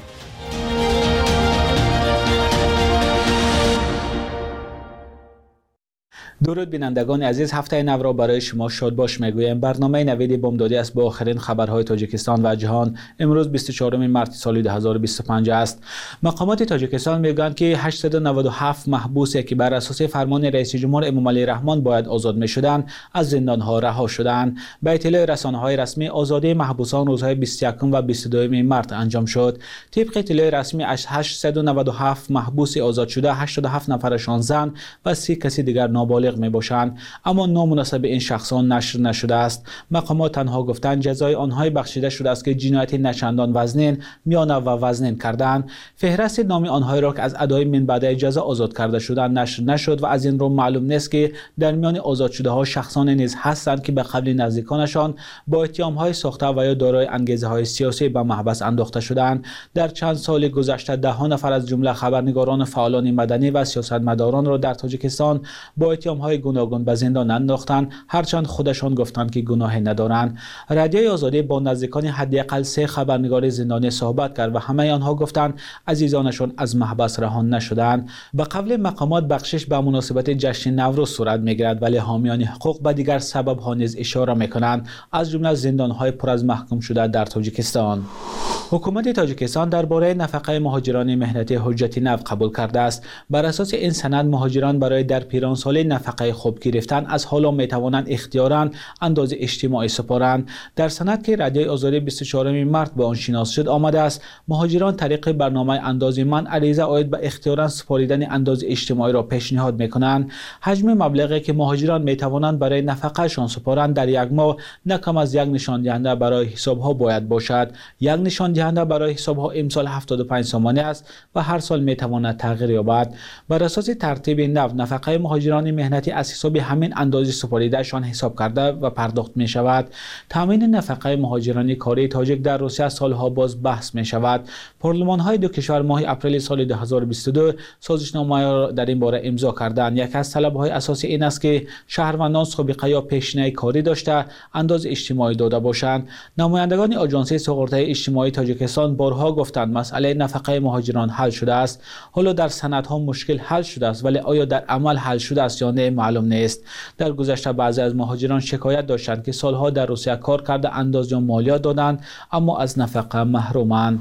درود بینندگان عزیز، هفته نو را برای شما شاد باش میگویم. برنامه نوید بامدادی است با آخرین خبرهای تاجیکستان و جهان. امروز بیست و چهارم مارس سال دو هزار و بیست و پنج است. مقامات تاجیکستان میگویند که هشتصد و نود و هفت محبوسی که بر اساس فرمان رئیس جمهور امامعلی رحمان باید آزاد میشدند از زندان ها رها شدند. به اطلاع رسانه‌های رسمی آزادی محبوسان روزهای بیست و یکم و بیست و دوم مارس انجام شد. طبق اطلاع رسمی از هشتصد و نود و هفت محبوس آزاد شده هشتاد و هفت نفرشان زن و سی کسی دیگر نابالغ می باشند، اما نام مناسب این شخصان نشر نشده است. مقامات تنها گفتند جزای آنهای بخشیده شده است که جنایت نچندان وزنین، میانه و وزنین کردند. فهرست نام آنهایی را که از ادای من بعد جزا آزاد کرده شدند نشر نشد و از این رو معلوم نیست که در میان آزاد شده ها شخصان نیز هستند که به قبل نزدیکانشان با اتهام های ساخته و یا دارای انگیزه های سیاسی به محبس انداخته شدند. در چند سال گذشته ده ها نفر از جمله خبرنگاران، فعالان مدنی و سیاستمداران را در تاجیکستان با اتهام های گوناگون به زندان انداختند، هرچند خودشان گفتند که گناهی ندارند. رادیوی آزادی با نزدیکان حداقل سه خبرنگار زندانی صحبت کرد و همه آنها گفتند عزیزانشان از محبس رها نشدند. به قول مقامات بخشش به مناسبت جشن نوروز صورت میگیرد، ولی حامیان حقوق به دیگر سبب ها نیز اشاره میکنند، از جمله زندان های پر از محکوم شده در تاجیکستان. حکومت تاجیکستان درباره نفقه مهاجران مهنتی حجت نو قبول کرده است. بر اساس این سند مهاجران برای در پیران سال نفقه خوب گرفتن از حالا می توانند اختیاراً اندازه اجتماعی سپارند. در سند که رادیوی آزادی بیست و چهارم مارس به آن شناس شد آمده است مهاجران طریق برنامه اندازه من عریضه عاید به اختیاراً سپاریدن اندازه اجتماعی را پیشنهاد میکنند. حجم مبلغی که مهاجران می توانند برای نفقهشان سپارند در یک ماه نه کم از یک نشان دهنده برای حساب ها باید باشد. یک نشان دهنده برای حساب ها امسال هفتاد و پنج سامانه است و هر سال می تواند تغییر یابد. بر اساس ترتیب نو نفقه مهاجران مهنتی از حساب همین اندازه سپاریدهشان حساب کرده و پرداخت می شود. تامین نفقه مهاجران کاری تاجیک در روسیه سالها باز بحث می شود. پارلمان های دو کشور ماه اپریل سال دو هزار و بیست و دو سازشنامه را در این باره امضا کردند. یک از طلب های اساسی این است که شهروندان سابقه یا پیشینه کاری داشته اندازه اجتماعی داده باشند. نمایندگان آژانس سقراطی اجتماعی تاجیکستان بارها گفتند مسئله نفقه مهاجران حل شده است. حالا در سندها مشکل حل شده است، ولی آیا در عمل حل شده است یا نه معلوم نیست. در گذشته بعضی از مهاجران شکایت داشتند که سالها در روسیه کار کرده اندازه مالیات دادند اما از نفقه محرومند.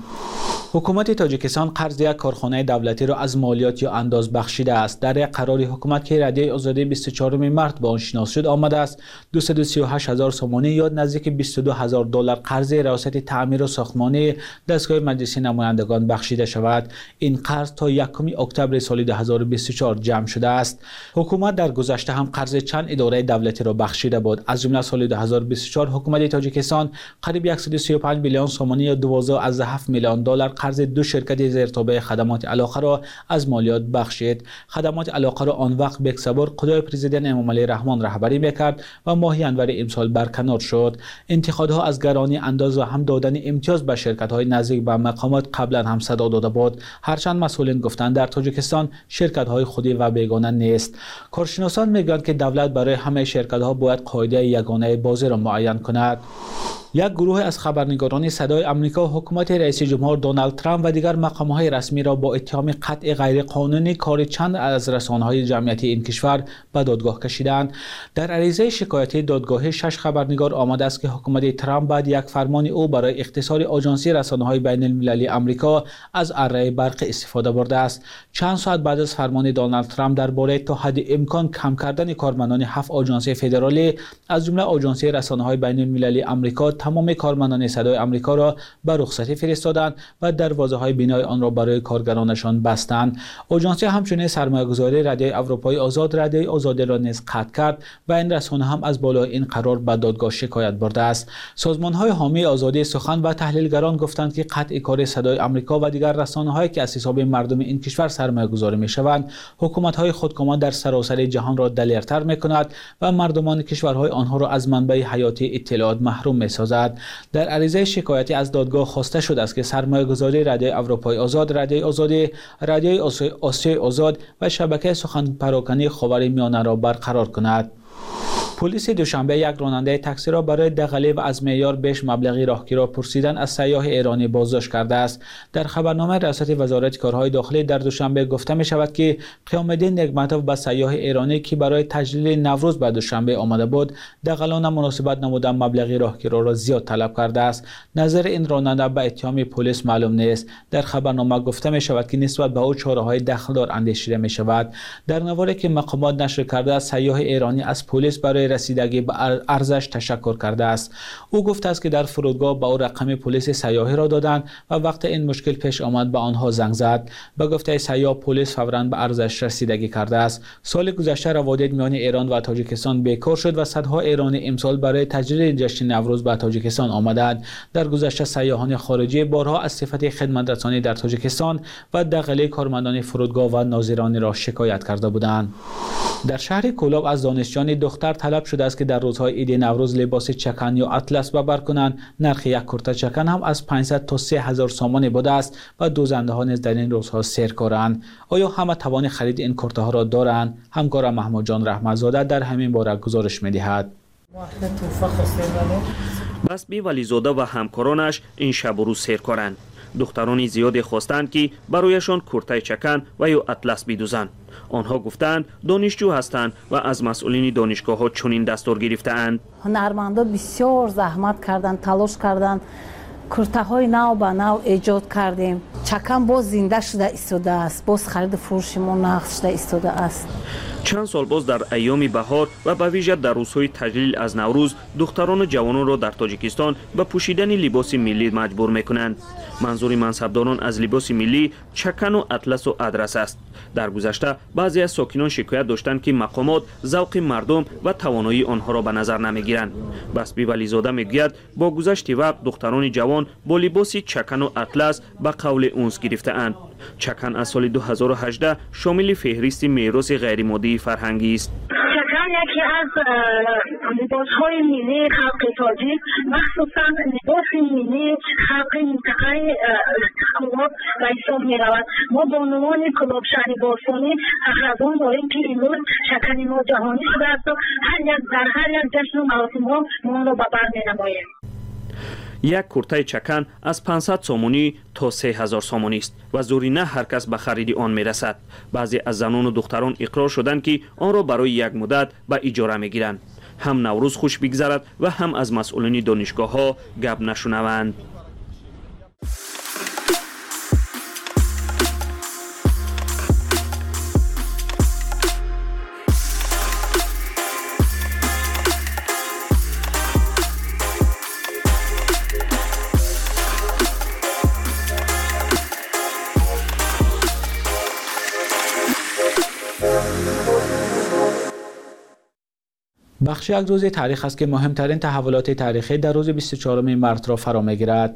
حکومت تاجیکستان قرض یک کارخانه دولتی را از مالیات یا انداز بخشیده است. در یک قرار حکومت که رادیوی آزادی بیست و چهارم مارس به آن شناس شد آمده است دویست و سی و هشت هزار سامانه یا نزدیک بیست و دو هزار دلار قرض ریاست تعمیر و ساختمانی دستگاه مجلس نمایندگان بخشیده شود. این قرض تا یکم اکتبر سال دو هزار و بیست و چهار جمع شده است. حکومت در در گذشته هم قرض چند اداره دولتی را بخشیده بود. از جمله سال دو هزار و بیست و چهار حکومت تاجیکستان قریب صد و سی و پنج میلیون سومانی یا دوازده از هفت میلیون دلار قرض دو شرکت زیرتابع خدمات علاقه را از مالیات بخشید. خدمات علاقه را آن وقت بکسبر خدای پرزیدنت امامعلی رحمان رهبری میکرد و ماه انور امسال برکنار شد. انتقادها از گرانی انداز و هم دادن امتیاز به شرکت های نزدیک به مقامات قبلا هم صدا داده بود. هرچند مسئولین گفتند در تاجیکستان شرکت های خودی و بیگانه نیست. کارشناسان میگویند که دولت برای همه شرکت ها باید قاعده یگانه بازی را معین کند. یک گروه از خبرنگاران صدای آمریکا حکومت رئیس جمهور دونالد ترامپ و دیگر مقام‌های رسمی را با اتهام قطع غیرقانونی کار چند از رسانه‌های جمعیتی این کشور به دادگاه کشیدند. در عریضه شکایتی دادگاهی شش خبرنگار آمده است که حکومت ترامپ بعد یک فرمان او برای اختصار آژانسی رسانه‌های بین المللی آمریکا از اره برق استفاده برده است. چند ساعت بعد از فرمان دونالد ترامپ درباره تا حد امکان کم کردن کارمندان هفت آژانسی فدرالی از جمله آژانسی رسانه‌های بین المللی آمریکا تمام کارمندان صدای آمریکا را به رخصتی فرستادند و دروازه‌های بینای آن را برای کارگرانشان بستند. آژانس همچنین سرمایه‌گذاری رادیوی اروپایی آزاد رادیوی آزادی را نیز قطع کرد و این رسانه هم از بالای این قرار به دادگاه شکایت برده است. سازمان‌های حامی آزادی سخن و تحلیلگران گفتند که قطع کار صدای آمریکا و دیگر رسانه‌هایی که از حساب مردم این کشور سرمایه‌گذاری می‌شوند، حکومت‌های خودکامان در سراسر جهان را دلیرتر می‌کند و مردمان کشورهای آنها را از منبع حیاتی اطلاعات محروم می‌سازد. در عریضه شکایتی از دادگاه خواسته شده است که سرمایه‌گذاری رادیوی اروپایی آزاد، رادیوی آزادی، رادیوی آسیای آزاد و شبکه سخن پراکنی خاورمیانه را برقرار کند. پلیس دوشنبه یک راننده تاکسی را برای دغلی و از معیار بیش مبلغی راهگیری پرسیدن از سیاح ایرانی بازداشت کرده است. در خبرنامه رئاست وزارت کارهای داخلی در دوشنبه گفته می شود که قیام‌الدین نگمتوف به سیاح ایرانی که برای تجلیل نوروز به دوشنبه آمده بود دغلانه مناسبت نمودن مبلغی راهگیری را زیاد طلب کرده است. نظر این راننده به اتهام پلیس معلوم نیست. در خبرنامه گفته می شود که نسبت به او چاره‌های دخلدار اندیشیده می شود. در نواری که مقامات نشر کرده است سیاح ایرانی از پلیس برای رسیدگی به ارزش تشکر کرده است. او گفته است که در فرودگاه به او رقم پلیس سیاحی را دادند و وقت این مشکل پیش آمد به آنها زنگ زد. به گفته سیاح پلیس فوراً به ارزش رسیدگی کرده است. سال گذشته روابط میان ایران و تاجیکستان بیکار شد و صدها ایرانی امسال برای تجلیل جشن نوروز به تاجیکستان آمدند. در گذشته سیاحان خارجی بارها از صفت خدمترسانی در تاجیکستان و دغلی کارمندان فرودگاه و ناظرانی را شکایت کرده بودند. در شهر کولاب از دانشجویان دختر طلب شده است که در روزهای عید نوروز لباس چکن یا اطلس به بر کنند. نرخ یک کرته چکن هم از پانصد تا سه هزار سومانی بوده است و دوزنده ها نیز در این روزها سیرکارند. آیا همه توان خرید این کرته ها را دارند؟ همکار محمود جان رحمتزاده در همین باره گزارش می‌دهد. بسبی ولیزاده و همکارانش این شب و روز سیرکارند. دختران زیادی خواستند که برایشان کرته چکن و یا اطلس بدوزند. آنها گفتند دانشجو هستند و از مسئولین دانشگاه ها چنین دستور گرفته‌اند. هنرمندا بسیار زحمت کردند، تلاش کردند. کرته های نو به نو ایجاد کردیم. چکن باز زنده شده ایستاده است. باز خرید فروش ما نقص شده ایستاده است. چند سال باز در ایام بهار و به ویژه در روزهای تجلیل از نوروز دختران و جوانان را در تاجیکستان به پوشیدن لباس ملی مجبور میکنند. منظور منصبداران از لباس ملی چکن و اطلس و ادرس است. در گذشته بعضی از ساکنان شکایت داشتند که مقامات ذوق مردم و توانایی آنها را به نظر نمیگیرند. بسبی ولیزاده میگوید با گذشت وقت دختران جوان با لباس چکن و اطلس به قول اونس گرفته‌اند. چکن از سال دو هزار و هجده شامل فهرست میراث غیرمادی فرهنگی است. چکن یکی از لباس‌های ملی خلق تاجیک، مخصوصا لباس ملی خلق منطقه کولاب به حساب می‌رود. ما با عنوان کولاب شهر بارسانی فخر داریم که امروز چکن ما جهانی شده است و هر یک در هر یک جشن و مراسم ها ما آن را به بر می‌نماییم. یک کرته چکن از پانصد سومانی تا سه هزار سومانی است و زوری نه هر کس به خرید آن میرسد. بعضی از زنان و دختران اقرار شدند که آن را برای یک مدت به اجاره میگیرند. هم نوروز خوش بگذرد و هم از مسئولین دانشگاه ها گپ نشنوند. بخش یک روز تاریخ است که مهمترین تحولات تاریخی در روز بیست و چهارم مارت را فرا می‌گیرد.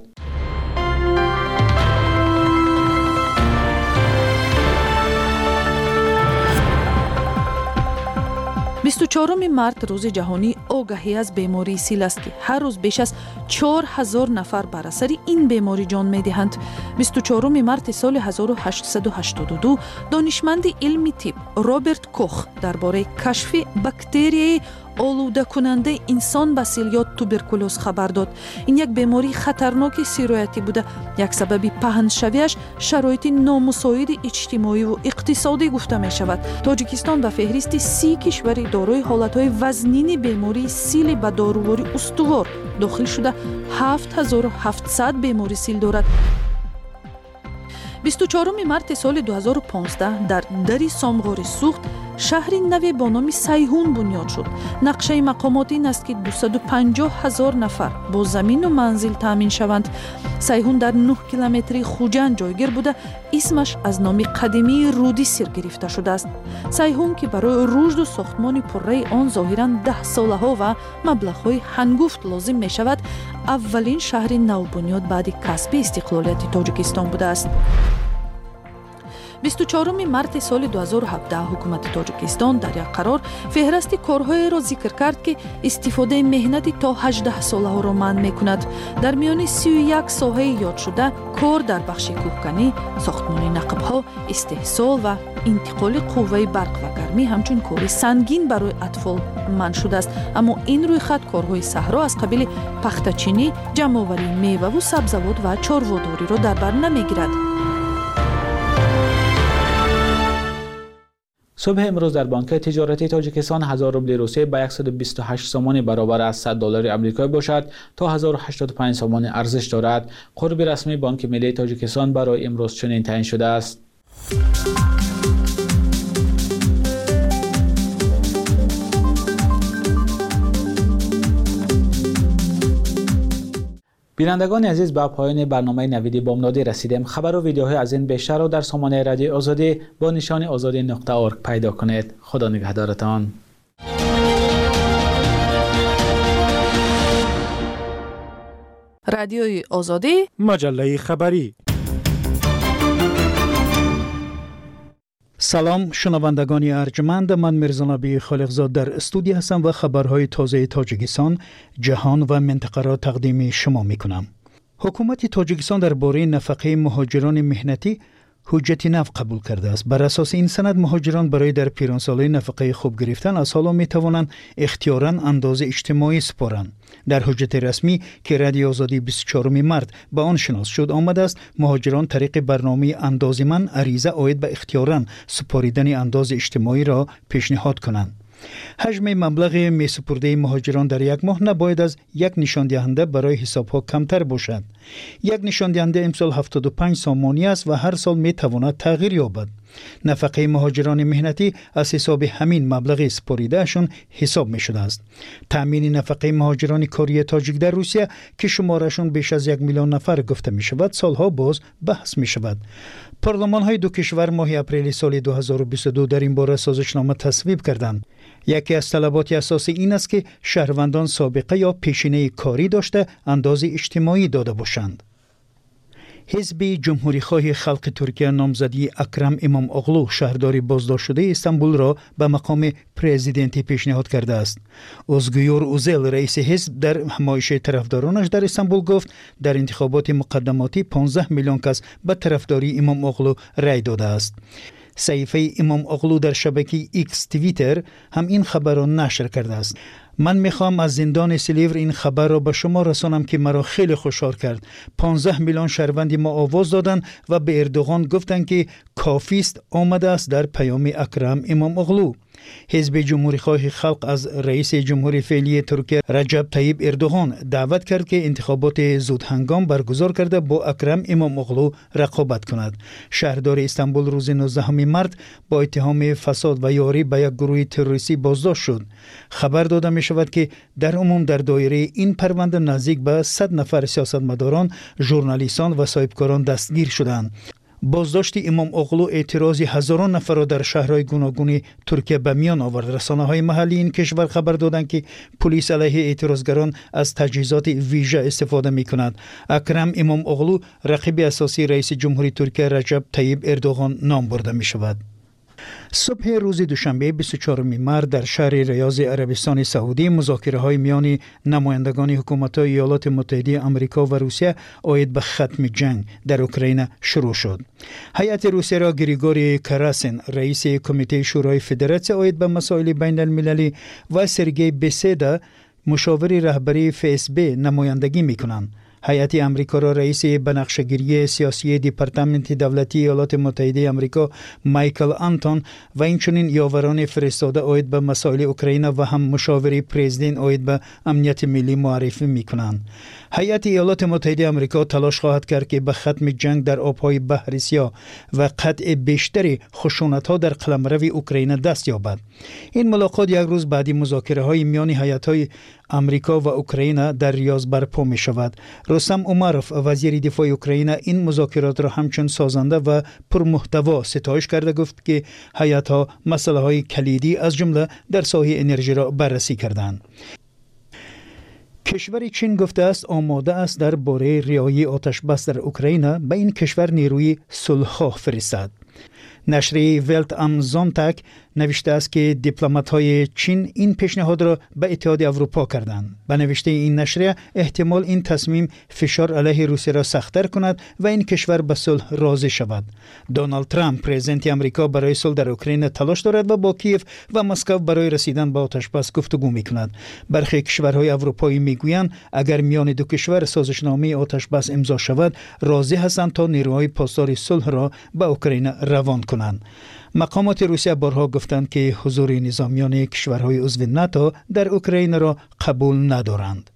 بیست و چهارم مارت روز جهانی آگاهی از بیماری سیل است که هر روز بیش از چهار هزار نفر بر اثر این بیماری جان می‌دهند. بیست و چهارم مارت سال هزار و هشتصد و هشتاد و دو دانشمند علمی طب رابرت کوخ درباره کشف باکتری آلوده کننده انسان به سیل یا توبرکولوز خبر داد. این یک بیماری خطرناک سیرایتی بوده. یک سبب پهن‌شویش شرایط نامساعد اجتماعی و اقتصادی گفته می شود. تاجیکستان به فهرست سی کشور دارای حالتهای وزنین بیماری سیل به داروواری استوار داخل شده هفت هزار و هفتصد بیماری سیل دارد. بیست و چهارم مارت سال دو هزار و پانزده در دری سامغار سوخت شهری نوی با نام سیهون بنیاد شد. نقشه مقامات این است که دویست و پنجاه هزار نفر با زمین و منزل تامین شوند. سیهون در نه کیلومتری خوجند جایگیر بوده. اسمش از نام قدیمی رودی سیر گرفته شده است. سیهون که برای رشد و ساختمان پره آن ظاهراً ده ساله ها و مبلغ‌های هنگفت لازم می شود، اولین شهر نوبنیاد بعد کسب استقلالیت تاجیکستان بوده است. بیست و چهارم مارت سال دو هزار و هفده حکومت تاجیکستان در یک قرار فهرست کارهای را ذکر کرد که استفاده مهنت تا هجده ساله ها را منع می کند. در میان سی و یک ساحه یاد شده کار در بخش کوهکنی، ساختمان نقب‌ها، استحصال و انتقال قوه برق و گرمی همچون کار سنگین برای اطفال منع شده است. اما این روی خط کارهای صحرا از قبیل پخته‌چینی، جمع‌آوری میوه و سبزیجات و چارواداری را در بر نمیگیرد. صبح امروز در بانک تجارتی تاجیکستان هزار روبل روسیه به صد و بیست و هشت سوم برابر از صد دلار آمریکایی باشد تا هزار و هشتاد و پنج سوم ارزش دارد. قرب رسمی بانک ملی تاجیکستان برای امروز چنین تعیین شده است. بینندگان عزیز، به پایان برنامه نوید بامدادی رسیدیم. خبر و ویدیوهای از این بیشتر را در سامانه رادیو آزادی با نشان آزادی نقطه اورگ پیدا کنید. خدا نگهدارتان. رادیوی آزادی، مجله خبری. سلام شنوندگان ارجمند، من میرزانبی خالقزاد در استودیو هستم و خبرهای تازه تاجیکستان، جهان و منطقه را تقدیم شما میکنم. حکومت تاجیکستان درباره نفقه مهاجران مهنتی حجت نو قبول کرده است. بر اساس این سند مهاجران برای در پیرانسالی نفقه خوب گرفتن از حالا می توانند اختیاراً اندازه اجتماعی سپارند. در حجت رسمی که رادیو آزادی بیست و چهارم مارت به آن شناس شد آمده است مهاجران طریق برنامه اندازه‌مند عریضه عاید به اختیاراً سپاریدن اندازه اجتماعی را پیشنهاد کنند. حجم مبلغ میسپرده مهاجران در یک ماه نباید از یک نشان دهنده برای حسابها کمتر باشد. یک نشان دهنده امسال هفتاد و پنج سامانی است و هر سال می تواند تغییر یابد. نفقه مهاجران مهنتی از حساب همین مبلغ سپاریدهشون حساب می شده است. تامین نفقه مهاجران کاری تاجیک در روسیه که شمارشون بیش از یک میلیون نفر گفته می شود سالها باز بحث می شود. پارلمان های دو کشور ماه اپریل سال دو هزار و بیست و دو در این باره سازشنامه تصویب کردند. یکی از طلبات اساسی این است که شهروندان سابقه یا پیشینه کاری داشته اندازه اجتماعی داده باشند. حزب جمهوری خواه خلق ترکیه نامزدی اکرم امام اغلو شهرداری بازداشت شده استانبول را به مقام پرزیدنتی پیشنهاد کرده است. اوزگیور اوزل رئیس حزب در همایش طرفدارانش در استانبول گفت در انتخابات مقدماتی پانزده میلیون کس به طرفداری امام اغلو رای داده است. صحیفه امام اغلو در شبکه ایکس توییتر هم این خبر را نشر کرده است. من میخوام از زندان سیلیور این خبر را به شما رسانم که مرا خیلی خوشحال کرد. پانزده میلیون شهروند ما آواز دادن و به اردوغان گفتند که کافی است آمده است در پیام اکرم امام اغلو. حزب جمهوری خواه خلق از رئیس جمهوری فعلی ترکیه رجب طیب اردوغان دعوت کرد که انتخابات زود هنگام برگزار کرده با اکرم امام اغلو رقابت کند. شهردار استانبول روز نوزدهم مارت با اتهام فساد و یاری به یک گروه تروریستی بازداشت شد. خبر داده می شود که در عموم در دایره این پرونده نزدیک به صد نفر سیاستمداران، ژورنالیستان و صاحبکاران دستگیر شدند. بازداشت امام اغلو اعتراض هزاران نفر را در شهرهای گوناگون ترکیه به میان آورد. رسانه‌های محلی این کشور خبر دادند که پلیس علیه اعتراضگران از تجهیزات ویژه استفاده می‌کند. اکرم امام اغلو رقیب اساسی رئیس جمهوری ترکیه رجب طیب اردوغان نام برده می‌شود. صبح روز دوشنبه بیست و چهارم مارس در شهر ریاض عربستان سعودی مذاکره‌های میان نمایندگان حکومت‌های ایالات متحده آمریکا و روسیه عاید به ختم جنگ در اوکراین شروع شد. هیئت روسیه را گریگوری کراسین رئیس کمیته شورای فدراسیون عاید به مسائل بین المللی و سرگئی بیسیدا مشاور رهبری اف اس بی نمایندگی می‌کنند. هیئت آمریکا را رئیس بنفشه‌گیری سیاسی دپارتمنت دولتی ایالات متحده آمریکا مایکل آنتون و اینچنین یاوران فرستاده عاید به مسائل اوکراین و هم مشاور پرزیدنت عاید به امنیت ملی معرفی می‌کنند. هیئت ایالات متحده آمریکا تلاش خواهد کرد که به ختم جنگ در آب‌های بحر سیاه و قطع بیشتر خشونت‌ها در قلمرو اوکراین دست یابد. این ملاقات یک روز بعد مذاکره‌های میان هیئت‌های آمریکا و اوکراین در ریاض برپا می شود. رستم اومروف وزیر دفاع اوکراین این مذاکرات را همچون سازنده و پرمحتوا ستایش کرده، گفت که هیئت‌ها مسائل کلیدی از جمله در ساحه انرژی را بررسی کردند. کشور چین گفته است آماده است در باره رهایی آتش بس در اوکراین به این کشور نیروی صلح‌خواه فرستد. نشریه ولت ام زونتاگ نوشته است که دیپلمات‌های چین این پیشنهاد را به اتحاد اروپا کردند. به نوشته این نشریه احتمال این تصمیم فشار علیه روسیه را سخت‌تر کند و این کشور به صلح راضی شود. دونالد ترامپ پرزیدنت آمریکا برای صلح در اوکراین تلاش دارد و با کیف و مسکو برای رسیدن به آتش‌بس گفتگو می‌کند. برخی کشورهای اروپایی می‌گویند اگر میان دو کشور سازشنامه آتش‌بس امضا شود راضی هستند تا نیروهای پاسدار صلح را به اوکراین روان کنند. مقامات روسیه بارها گفتند که حضور نظامیان کشورهای عضو ناتو در اوکراین را قبول ندارند.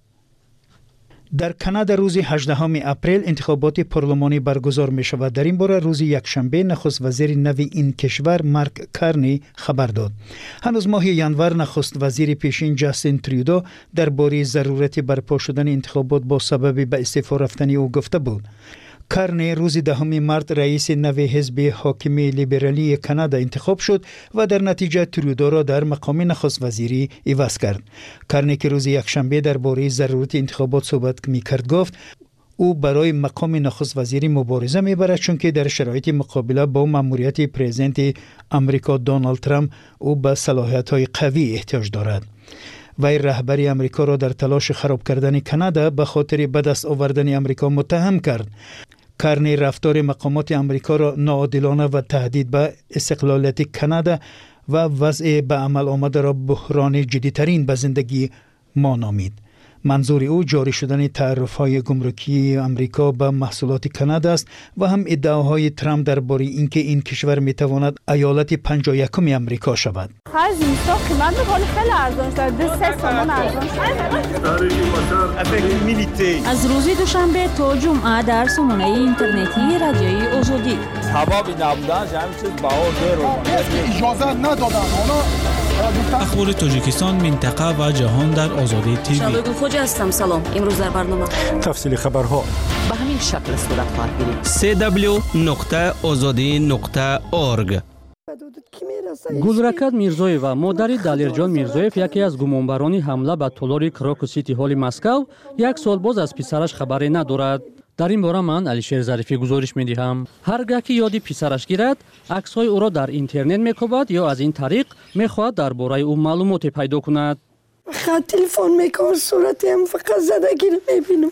در کانادا روز هجدهم اپریل انتخابات پارلمانی برگزار می شود. در این باره روز یکشنبه نخست وزیر نو این کشور مارک کارنی خبر داد. هنوز ماه ینور نخست وزیر پیشین جاستین ترودو درباره ضرورت برپا شدن انتخابات با سبب به استعفا رفتن او گفته بود. کارنی روز دهم مارس رئیس نو حزب حاکم لیبرالی کانادا انتخاب شد و در نتیجه ترودو را در مقام نخست وزیری عوض کرد. کارنی که روز یکشنبه درباره ضرورت انتخابات صحبت می‌کرد گفت او برای مقام نخست وزیری مبارزه می‌برد، چون که در شرایط مقابله با مأموریت پرزیدنت آمریکا دونالد ترامپ او به صلاحیت‌های قوی احتیاج دارد. وی رهبری آمریکا را در تلاش خراب کردن کانادا به خاطر به دست آوردن آمریکا متهم کرد. کارنی رفتار مقامات آمریکا را ناعادلانه و تهدید به استقلالیت کانادا و وضع به عمل آمده را بحران جدی‌ترین به زندگی ما نامید. منظور او جاری شدن تعرفه‌های گمرکی آمریکا به محصولات کانادا است و هم ادعاهای ترامپ درباره اینکه این کشور میتواند ایالت پنجاه و یکم آمریکا شود. هر زیستا قیمت بخواد خیلی ارزان شده. دو سه تومان ارزان شده. از روز دوشنبه تا جمعه در سامانه اینترنتی رادیوی آزادی. هوا بی نبودنش همین چیز بها زیر اجازه ندادن. اخبار تاجیکستان، منطقه و جهان در آزادی تیوی. شادو خوجا هستم. سلام. امروز در برنامه تفصیل خبرها به همین شکل صورت خواهد گرفت. سی دبلیو نقطه آزادی نقطه اورگ. گулракат мирзоева модари далерҷон мирзоев яке аз гумонбарони ҳамла ба толори крокус сити ҳолли москав як сол боз аз писараш хабаре надорад. дар ин бора ман алишер зарифӣ гузориш медиҳам. ҳар гаҳ ки ёди писараш гирад аксҳои ӯро дар интернет мекобад ё аз ин тариқ мехоҳад дар бораи ӯ маълумоте пайдо кунад. خط تلفن میکنم صورتی هم فقط زدگی رو میبینم.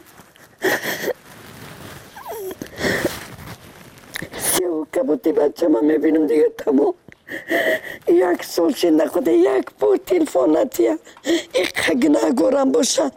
سیاه کبوتی بچه من میبینم دیگه تمام. یک سال شنده خوده یک پور تلفوناتیه یک خگ نگورم باشد.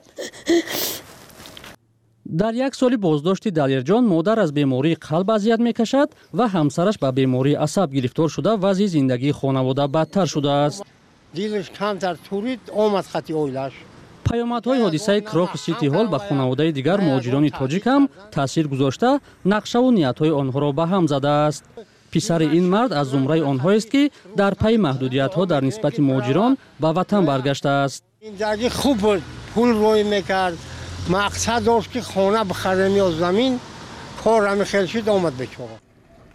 дар як соли боздошти далерҷон модар аз бемории қалб азият мекашад ва ҳамсараш ба бемории асаб гирифтор шуда вазъи зиндагии хонавода бадтар шудааст. دلش کمتر تورید آمد خطی اویلش. پیامدهای حادثه کراکوس سیتی هال به خانواده دیگر مهاجران تاجیک هم تاثیر گذاشته، نقشه و نیت‌های آنها را به هم زده است. پسر این مرد از زمره آنها است که در پی محدودیت‌ها در نسبت مهاجران به وطن برگشته است. این درگی خوب بود، پول روی میکرد، مقصد داشت که خانه بخره یا زمین، کارم خیلی شد آمد بچه.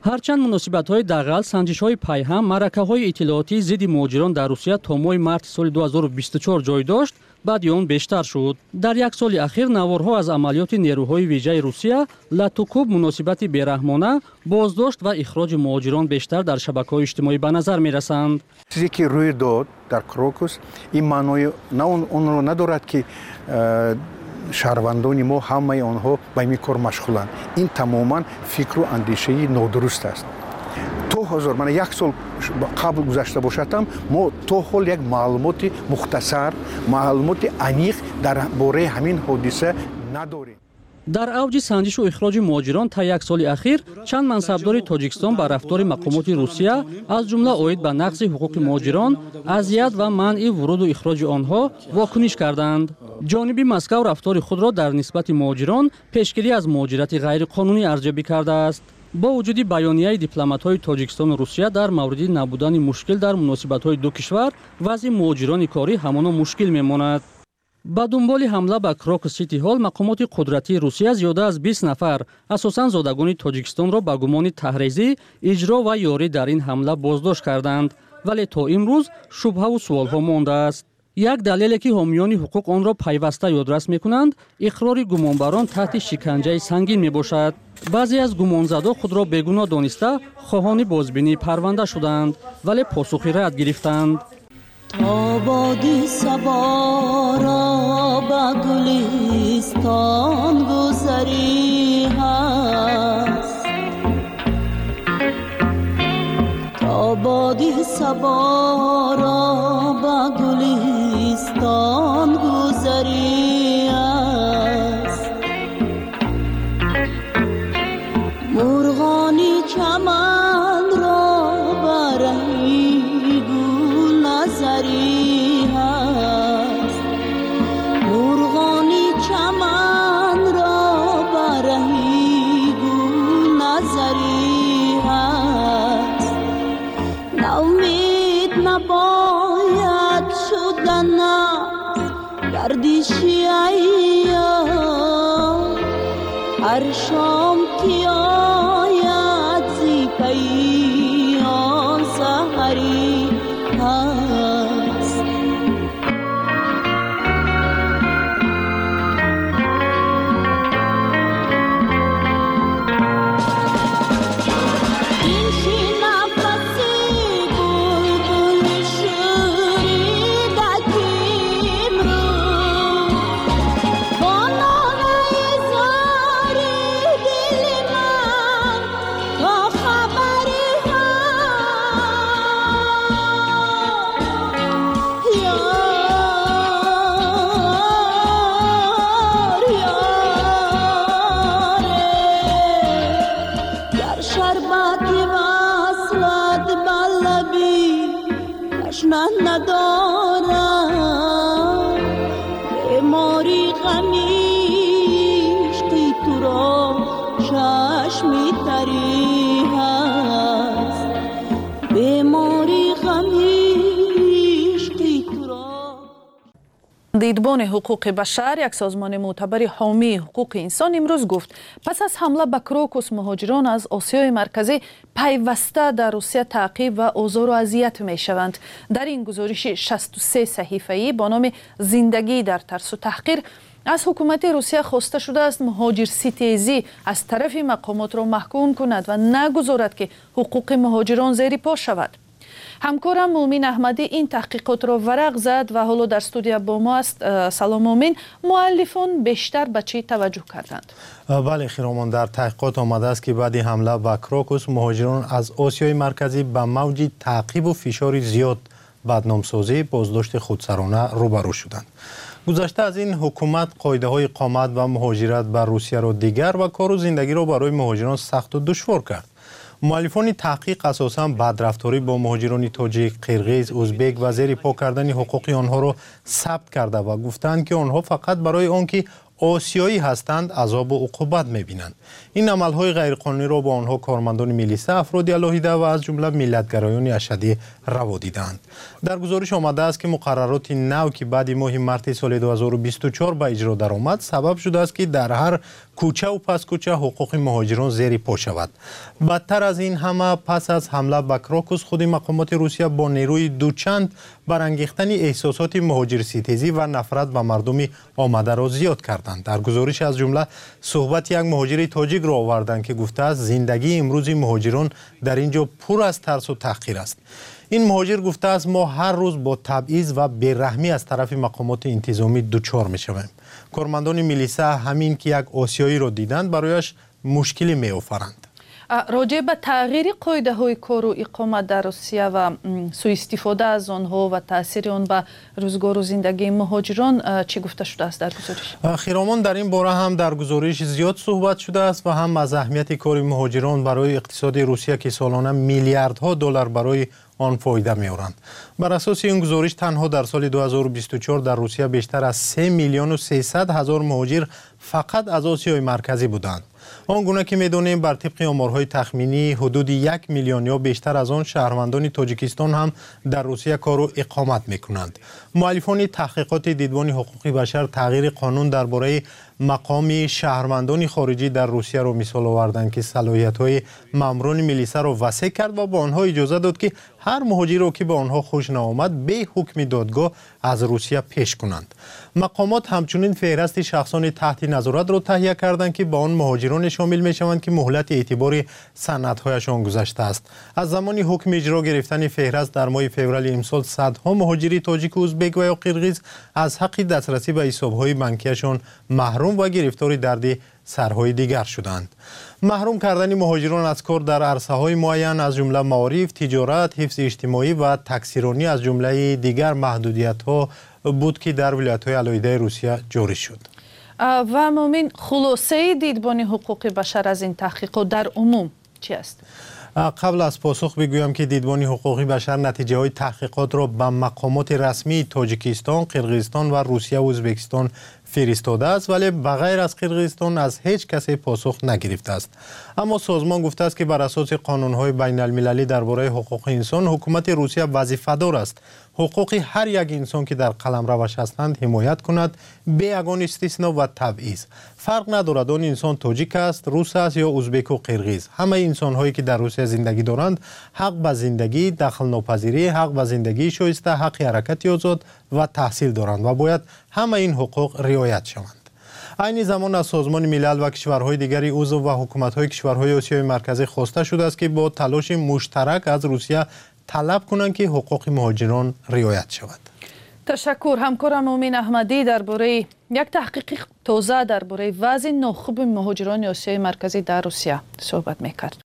ҳарчанд муносибатҳои дағал, санҷишҳои пайҳам, маъракаҳои иттилоотии зидди муҳоҷирон дар Русия то моҳи марти соли ду ҳазору бисту чор ҷой дошт, баъди он бештар шуд. Дар як соли ахир наворҳо аз амалиёти нерӯҳои виҷаи Русия латукуб муносибати бераҳмона, боздошт ва ихроҷи муҳоҷирон бештар дар шабакаҳои иҷтимоӣ ба назар мерасанд. чизе ки рӯй дод дар Крокус ин маънои онро надорад ки шаҳрвандони мо ҳамаи онҳо ба ин кор машғуланд. Ин тамоман фикру андешаи нодуруст аст. то ҳозор мана як сол қабл гузашта бошадам, мо то ҳол як маълумоти мухтасар, маълумоти аниқ дар бораи ҳамин ҳодиса надорем. дар авҷи санҷишу ихроҷи муҳоҷирон та як соли ахир чанд мансабдори тоҷикистон ба рафтори мақомоти Русия аз ҷумла оид ба нақзи ҳуқуқи муҳоҷирон, азият ва манъи вуруду ихроҷи онҳо вокуниш карданд. ҷониби Москав рафтори худро дар нисбати муҳоҷирон пешгирӣ аз муҳоҷирати ғайриқонунӣ арзёбӣ кардааст. бо вуҷуди баёнияи дипломатҳои Тоҷикистону Русия дар мавриди набудани мушкил дар муносибатҳои ду кишвар, вазъи муҳоҷирони корӣ ҳамоно мушкил мемонад. ба дунболи ҳамла ба Крокус Сити Ҳол мақомоти қудратии Русия зиёда аз бист нафар, асосан зодагони Тоҷикистонро ба гумони таҳризӣ, иҷро ва ёрӣ дар ин ҳамла боздошт карданд, вале то имрӯз шубҳаву суолҳо мондааст. як далеле ки ҳомиёни ҳуқуқ онро пайваста ёдрас мекунанд, иқрори гумонбарон таҳти шиканҷаи сангин мебошад. баъзе аз гумонзадо худро бегуноҳ дониста хоҳони бозбинии парванда шуданд, вале посухи рад гирифтанд. تا بادی سبارا با گلستان گذری هست تا بادی سبارا با گلستان گذری هست مرغانی چمن را برهی نظری هست مرغانی چمن را برهی گل نظری هست نومید نباید شدن گردشی ایام هر شام که آید زی پیام سحری هست این شی نفسی بلبل شوریدکیم رو با نالای زاری دل من تا خبری ندارم بیماری غمیش که تو را چشمی تری هست بیماری غمیش که تو را. دیدبان حقوق بشر، یک سازمان معتبر حامی حقوق انسان، امروز گفت پس از حمله به کروکوس مهاجران از آسیای مرکزی پیوسته در روسیه تعقیب و آزار و اذیت می شوند. در این گزارش شصت و سه صحیفه‌ای با نام زندگی در ترس و تحقیر از حکومت روسیه خواسته شده است مهاجر ستیزی از طرف مقامات را محکوم کند و نگذارد که حقوق مهاجران زیر پا شود. همکارم مومین احمدی این تحقیقات را ورق زد و حالا در استودیو با ما است. سلام مومین، مؤلفان بیشتر به چی توجه کردند؟ بله خیرامان، در تحقیقات آمده است که بعد حمله به کروکوس مهاجران از آسیای مرکزی به موج تعقیب و فشار زیاد بدنامسازی بازداشت خودسرانه روبرو شدند. گذشته از این حکومت قاعده های اقامت و مهاجرت به روسیه را دیگر و کار و زندگی را برای مهاجران سخت و دشوار کرد. مؤلفان تحقیق اساساً بدرفتاری با مهاجران تاجیک، قرغیز، ازبک و زیر پا کردن حقوق آنها را ثبت کرده و گفتند که آنها فقط برای آنکه آسیایی هستند عذاب و عقوبت می‌بینند. این عمل‌های غیرقانونی را با آنها کارمندان میلیسه، افراد علاهیده و از جمله ملت‌گرایان اشدی روا دیدند. در گزارش آمده است که مقررات نو که بعد ماه مارس سال دو هزار و بیست و چهار به اجرا درآمد سبب شده است که در هر کوچه و پس کوچه حقوق مهاجران زیر پا شود. بدتر از این همه پس از حمله به کراکوس خود مقامات روسیه با نیروی دوچند برانگیختن احساسات مهاجرستیزی و نفرت به مردم آمده را زیاد کردند. در گزارش از جمله صحبت یک مهاجر تاجیک را آوردند که گفته است زندگی امروزی مهاجران در اینجا پر از ترس و تحقیر است. این مهاجر گفته است ما هر روز با تبعیض و بیرحمی از طرف مقامات انتظامی دچار می‌شویم. کارمندان میلیسا همین که یک آسیایی را دیدند برایش مشکلی می‌آفرند. راجع به تغییر قاعده های کار و اقامت در روسیه و سوء استفاده از آنها و تاثیر آن به روزگار و زندگی مهاجران چی گفته شده است در گزارش؟ خیرامان در این باره هم در گزارش زیاد صحبت شده است و هم از اهمیت کار مهاجران برای اقتصاد روسیه که سالانه میلیاردها دلار برای آن فایده می‌آورند. بر اساس این گزارش تنها در سال دو هزار و بیست و چهار در روسیه بیشتر از سه میلیون و سیصد هزار مهاجر فقط از آسیای مرکزی بودند. آنگونه که می‌دانیم بر طبق آمارهای تخمینی حدود یک میلیون یا بیشتر از آن شهروندان تاجیکستان هم در روسیه کار و اقامت می‌کنند. مؤلفان تحقیقات دیدبان حقوق بشر تغییر قانون درباره مقام شهروندان خارجی در روسیه را مثال آوردند که صلاحیت‌های ماموران میلیسا را وسیع کرد و به آنها اجازه داد که هر مهاجری را که به آنها خوش نآمد به حکم دادگاه از روسیه پیش کنند. مقامات همچنین فهرست شخصان تحت نظارت را تهیه کردند که با آن مهاجران شامل می‌شوند که مهلت اعتبار سندهایشان گذشته است. از زمان حکم اجرا گرفتن فهرست در ماه فوریه امسال صدها مهاجری تاجیک و ازبک و یا قرقیز از حق دسترسی به حساب‌های بانکیشان محروم و گرفتار درد سرهای دیگر شدند. محروم کردن مهاجران از کار در عرصه‌های معین از جمله معارف، تجارت، حفظ اجتماعی و تکثیرانی از جمله دیگر محدودیت‌ها بود که در ولایت‌های علایده روسیه جاری شد. و مومن خلاصه دیدبان حقوق بشر از این تحقیقات در عموم چی است؟ قبل از پاسخ بگویم که دیدبان حقوق بشر نتیجه های تحقیقات را به مقامات رسمی تاجیکستان، قرقیزستان و روسیه و ازبکستان فرستاده است، ولی بغیر از قرقیزستان از هیچ کسی پاسخ نگرفته است. اما سازمان گفته است که بر اساس قانون‌های بین المللی درباره حقوق انسان حکومت روسیه وظیفه‌دار است حقوق هر یک انسان که در قلمروش هستند حمایت کند بی یگان استثنا و تبعیض. فرق ندارد آن انسان تاجیک است، روس است یا ازبک و قرقیز. همه انسان‌هایی که در روسیه زندگی دارند حق به زندگی، دخل ناپذیری، حق به زندگی شایسته، حق حرکت آزاد و تحصیل دارند و باید همه این حقوق رعایت شوند. عین زمان از سازمان ملل و کشورهای دیگری عضو و حکومت‌های کشورهای آسیای مرکزی خواسته شده است که با تلاش مشترک از روسیه طلب کنند که حقوق مهاجران رعایت شود. تشکر. همکارم مومن احمدی درباره یک تحقیق تازه درباره وضع ناخوب مهاجران آسیای مرکزی در روسیه صحبت می‌کرد.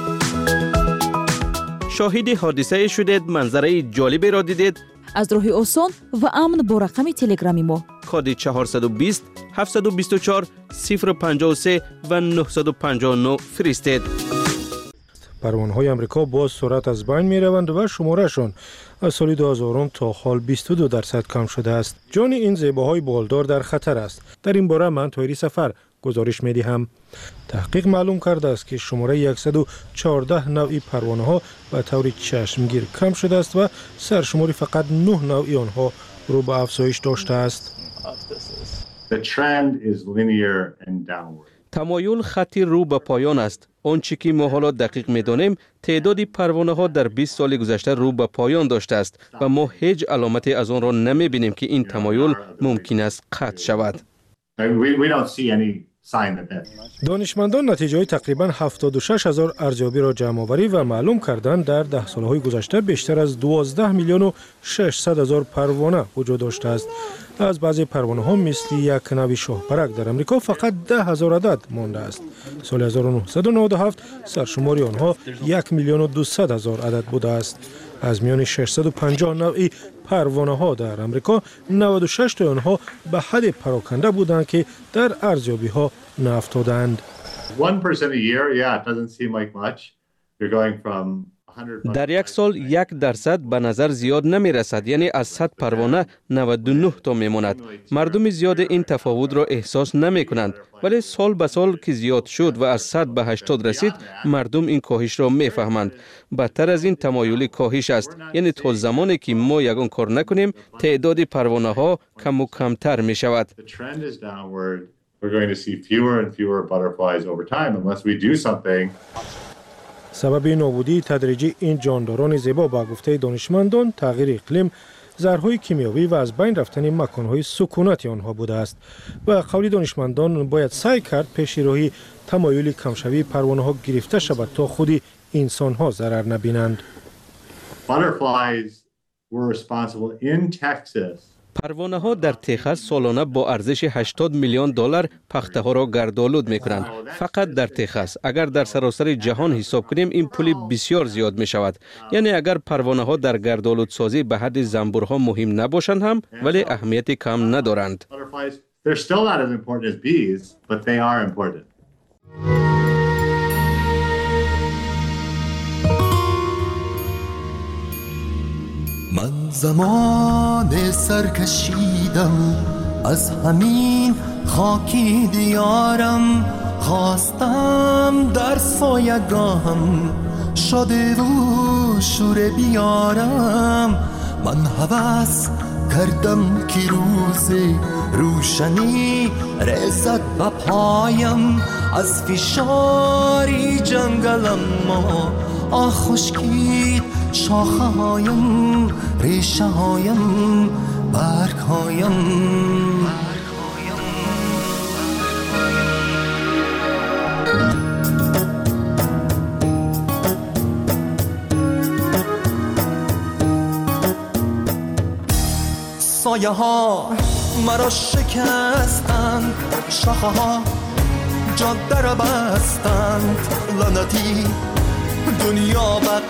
شاهد حادثه شدید، منظره جالبی را دیدید؟ از راه آسان و امن با رقم تلگرامی ما کد چهارصد و بیست هفتصد و بیست و چهار صفر پنجاه و سه و نهصد و پنجاه و نه فرستید. پروانه‌های آمریکا باز سرعت از بین می‌روند و شمارهشان از سال دو هزار تا حال بیست و دو درصد کم شده است. جان این زیباهای بالدار در خطر است. در این باره من طاهری سفر گزارش می‌دهم. تحقیق معلوم کرده است که شماره صد و چهارده نوعی پروانه‌ها به طور چشمگیر کم شده است و سرشماری فقط نه نوعی آنها رو به افزایش داشته است. تمایل خطی رو به پایان است. آنچه که ما حالا دقیق می‌دانیم تعداد پروانه ها در بیست سال گذشته رو به پایان داشته است و ما هیچ علامتی از آن را نمی‌بینیم که این تمایل ممکن است قطع شود. دانشمندان نتیجه های تقریباً هفتاد و شش هزار ارزیابی را جمع آوری و معلوم کردند در ده سالهای گذشته بیشتر از دوازده میلیون و ششصد هزار پروانه وجود داشته است. از بعضی پروانه ها مثل یک نوع شاهپرک در امریکا فقط ده هزار عدد مانده است. سال هزار و نهصد و نود و هفت سرشماری آنها یک میلیون و دویست هزار عدد بوده است. از میان ششصد و پنجاه نوعی پروانه ها در امریکا نود و شش تا آنها به حد پراکنده بودند که در ارزیابی ها نیفتادند. در یک سال یک درصد به نظر زیاد نمی رسد، یعنی از صد پروانه نود و نه تا می ماند. مردم زیاد این تفاوت را احساس نمی کنند، ولی سال به سال که زیاد شد و از صد به هشتاد رسید مردم این کاهش را می فهمند. بدتر از این تمایل کاهش است، یعنی تا زمانی که ما یگان کار نکنیم تعداد پروانه ها کم و کمتر می شود. we're going to see fewer and fewer butterflies over time unless we do something. سبب نابودی تدریجی این جانداران زیبا با گفته دانشمندان تغییر اقلیم، زهرهای کیمیایی و از بین رفتن مکانهای سکونتی آنها بوده است و قول دانشمندان باید سعی کرد پیش روی تمایل کمشوی پروانه ها گرفته شود تا خود انسان ها ضرر نبینند. Butterflies were responsible in Texas. پروانه ها در تگزاس سالانه با ارزش هشتاد میلیون دلار پخته ها را گردآلود می کنند. فقط در تگزاس. اگر در سراسر جهان حساب کنیم این پول بسیار زیاد می شود. یعنی اگر پروانه ها در گردآلود سازی به حد زنبورها مهم نباشند هم ولی اهمیت کم ندارند. من زمان سرکشیدم از همین خاکی دیارم، خواستم در سایگاهم شده و شور بیارم. من هوس کردم که روز روشنی رسد به پایم، از فشاری جنگلم ما آه خشکید شاخه هایم، ریشه هایم، برگ هایم. سایه ها مرا شکستند، شاخه ها جاده را بستند، لعنتی دنیا به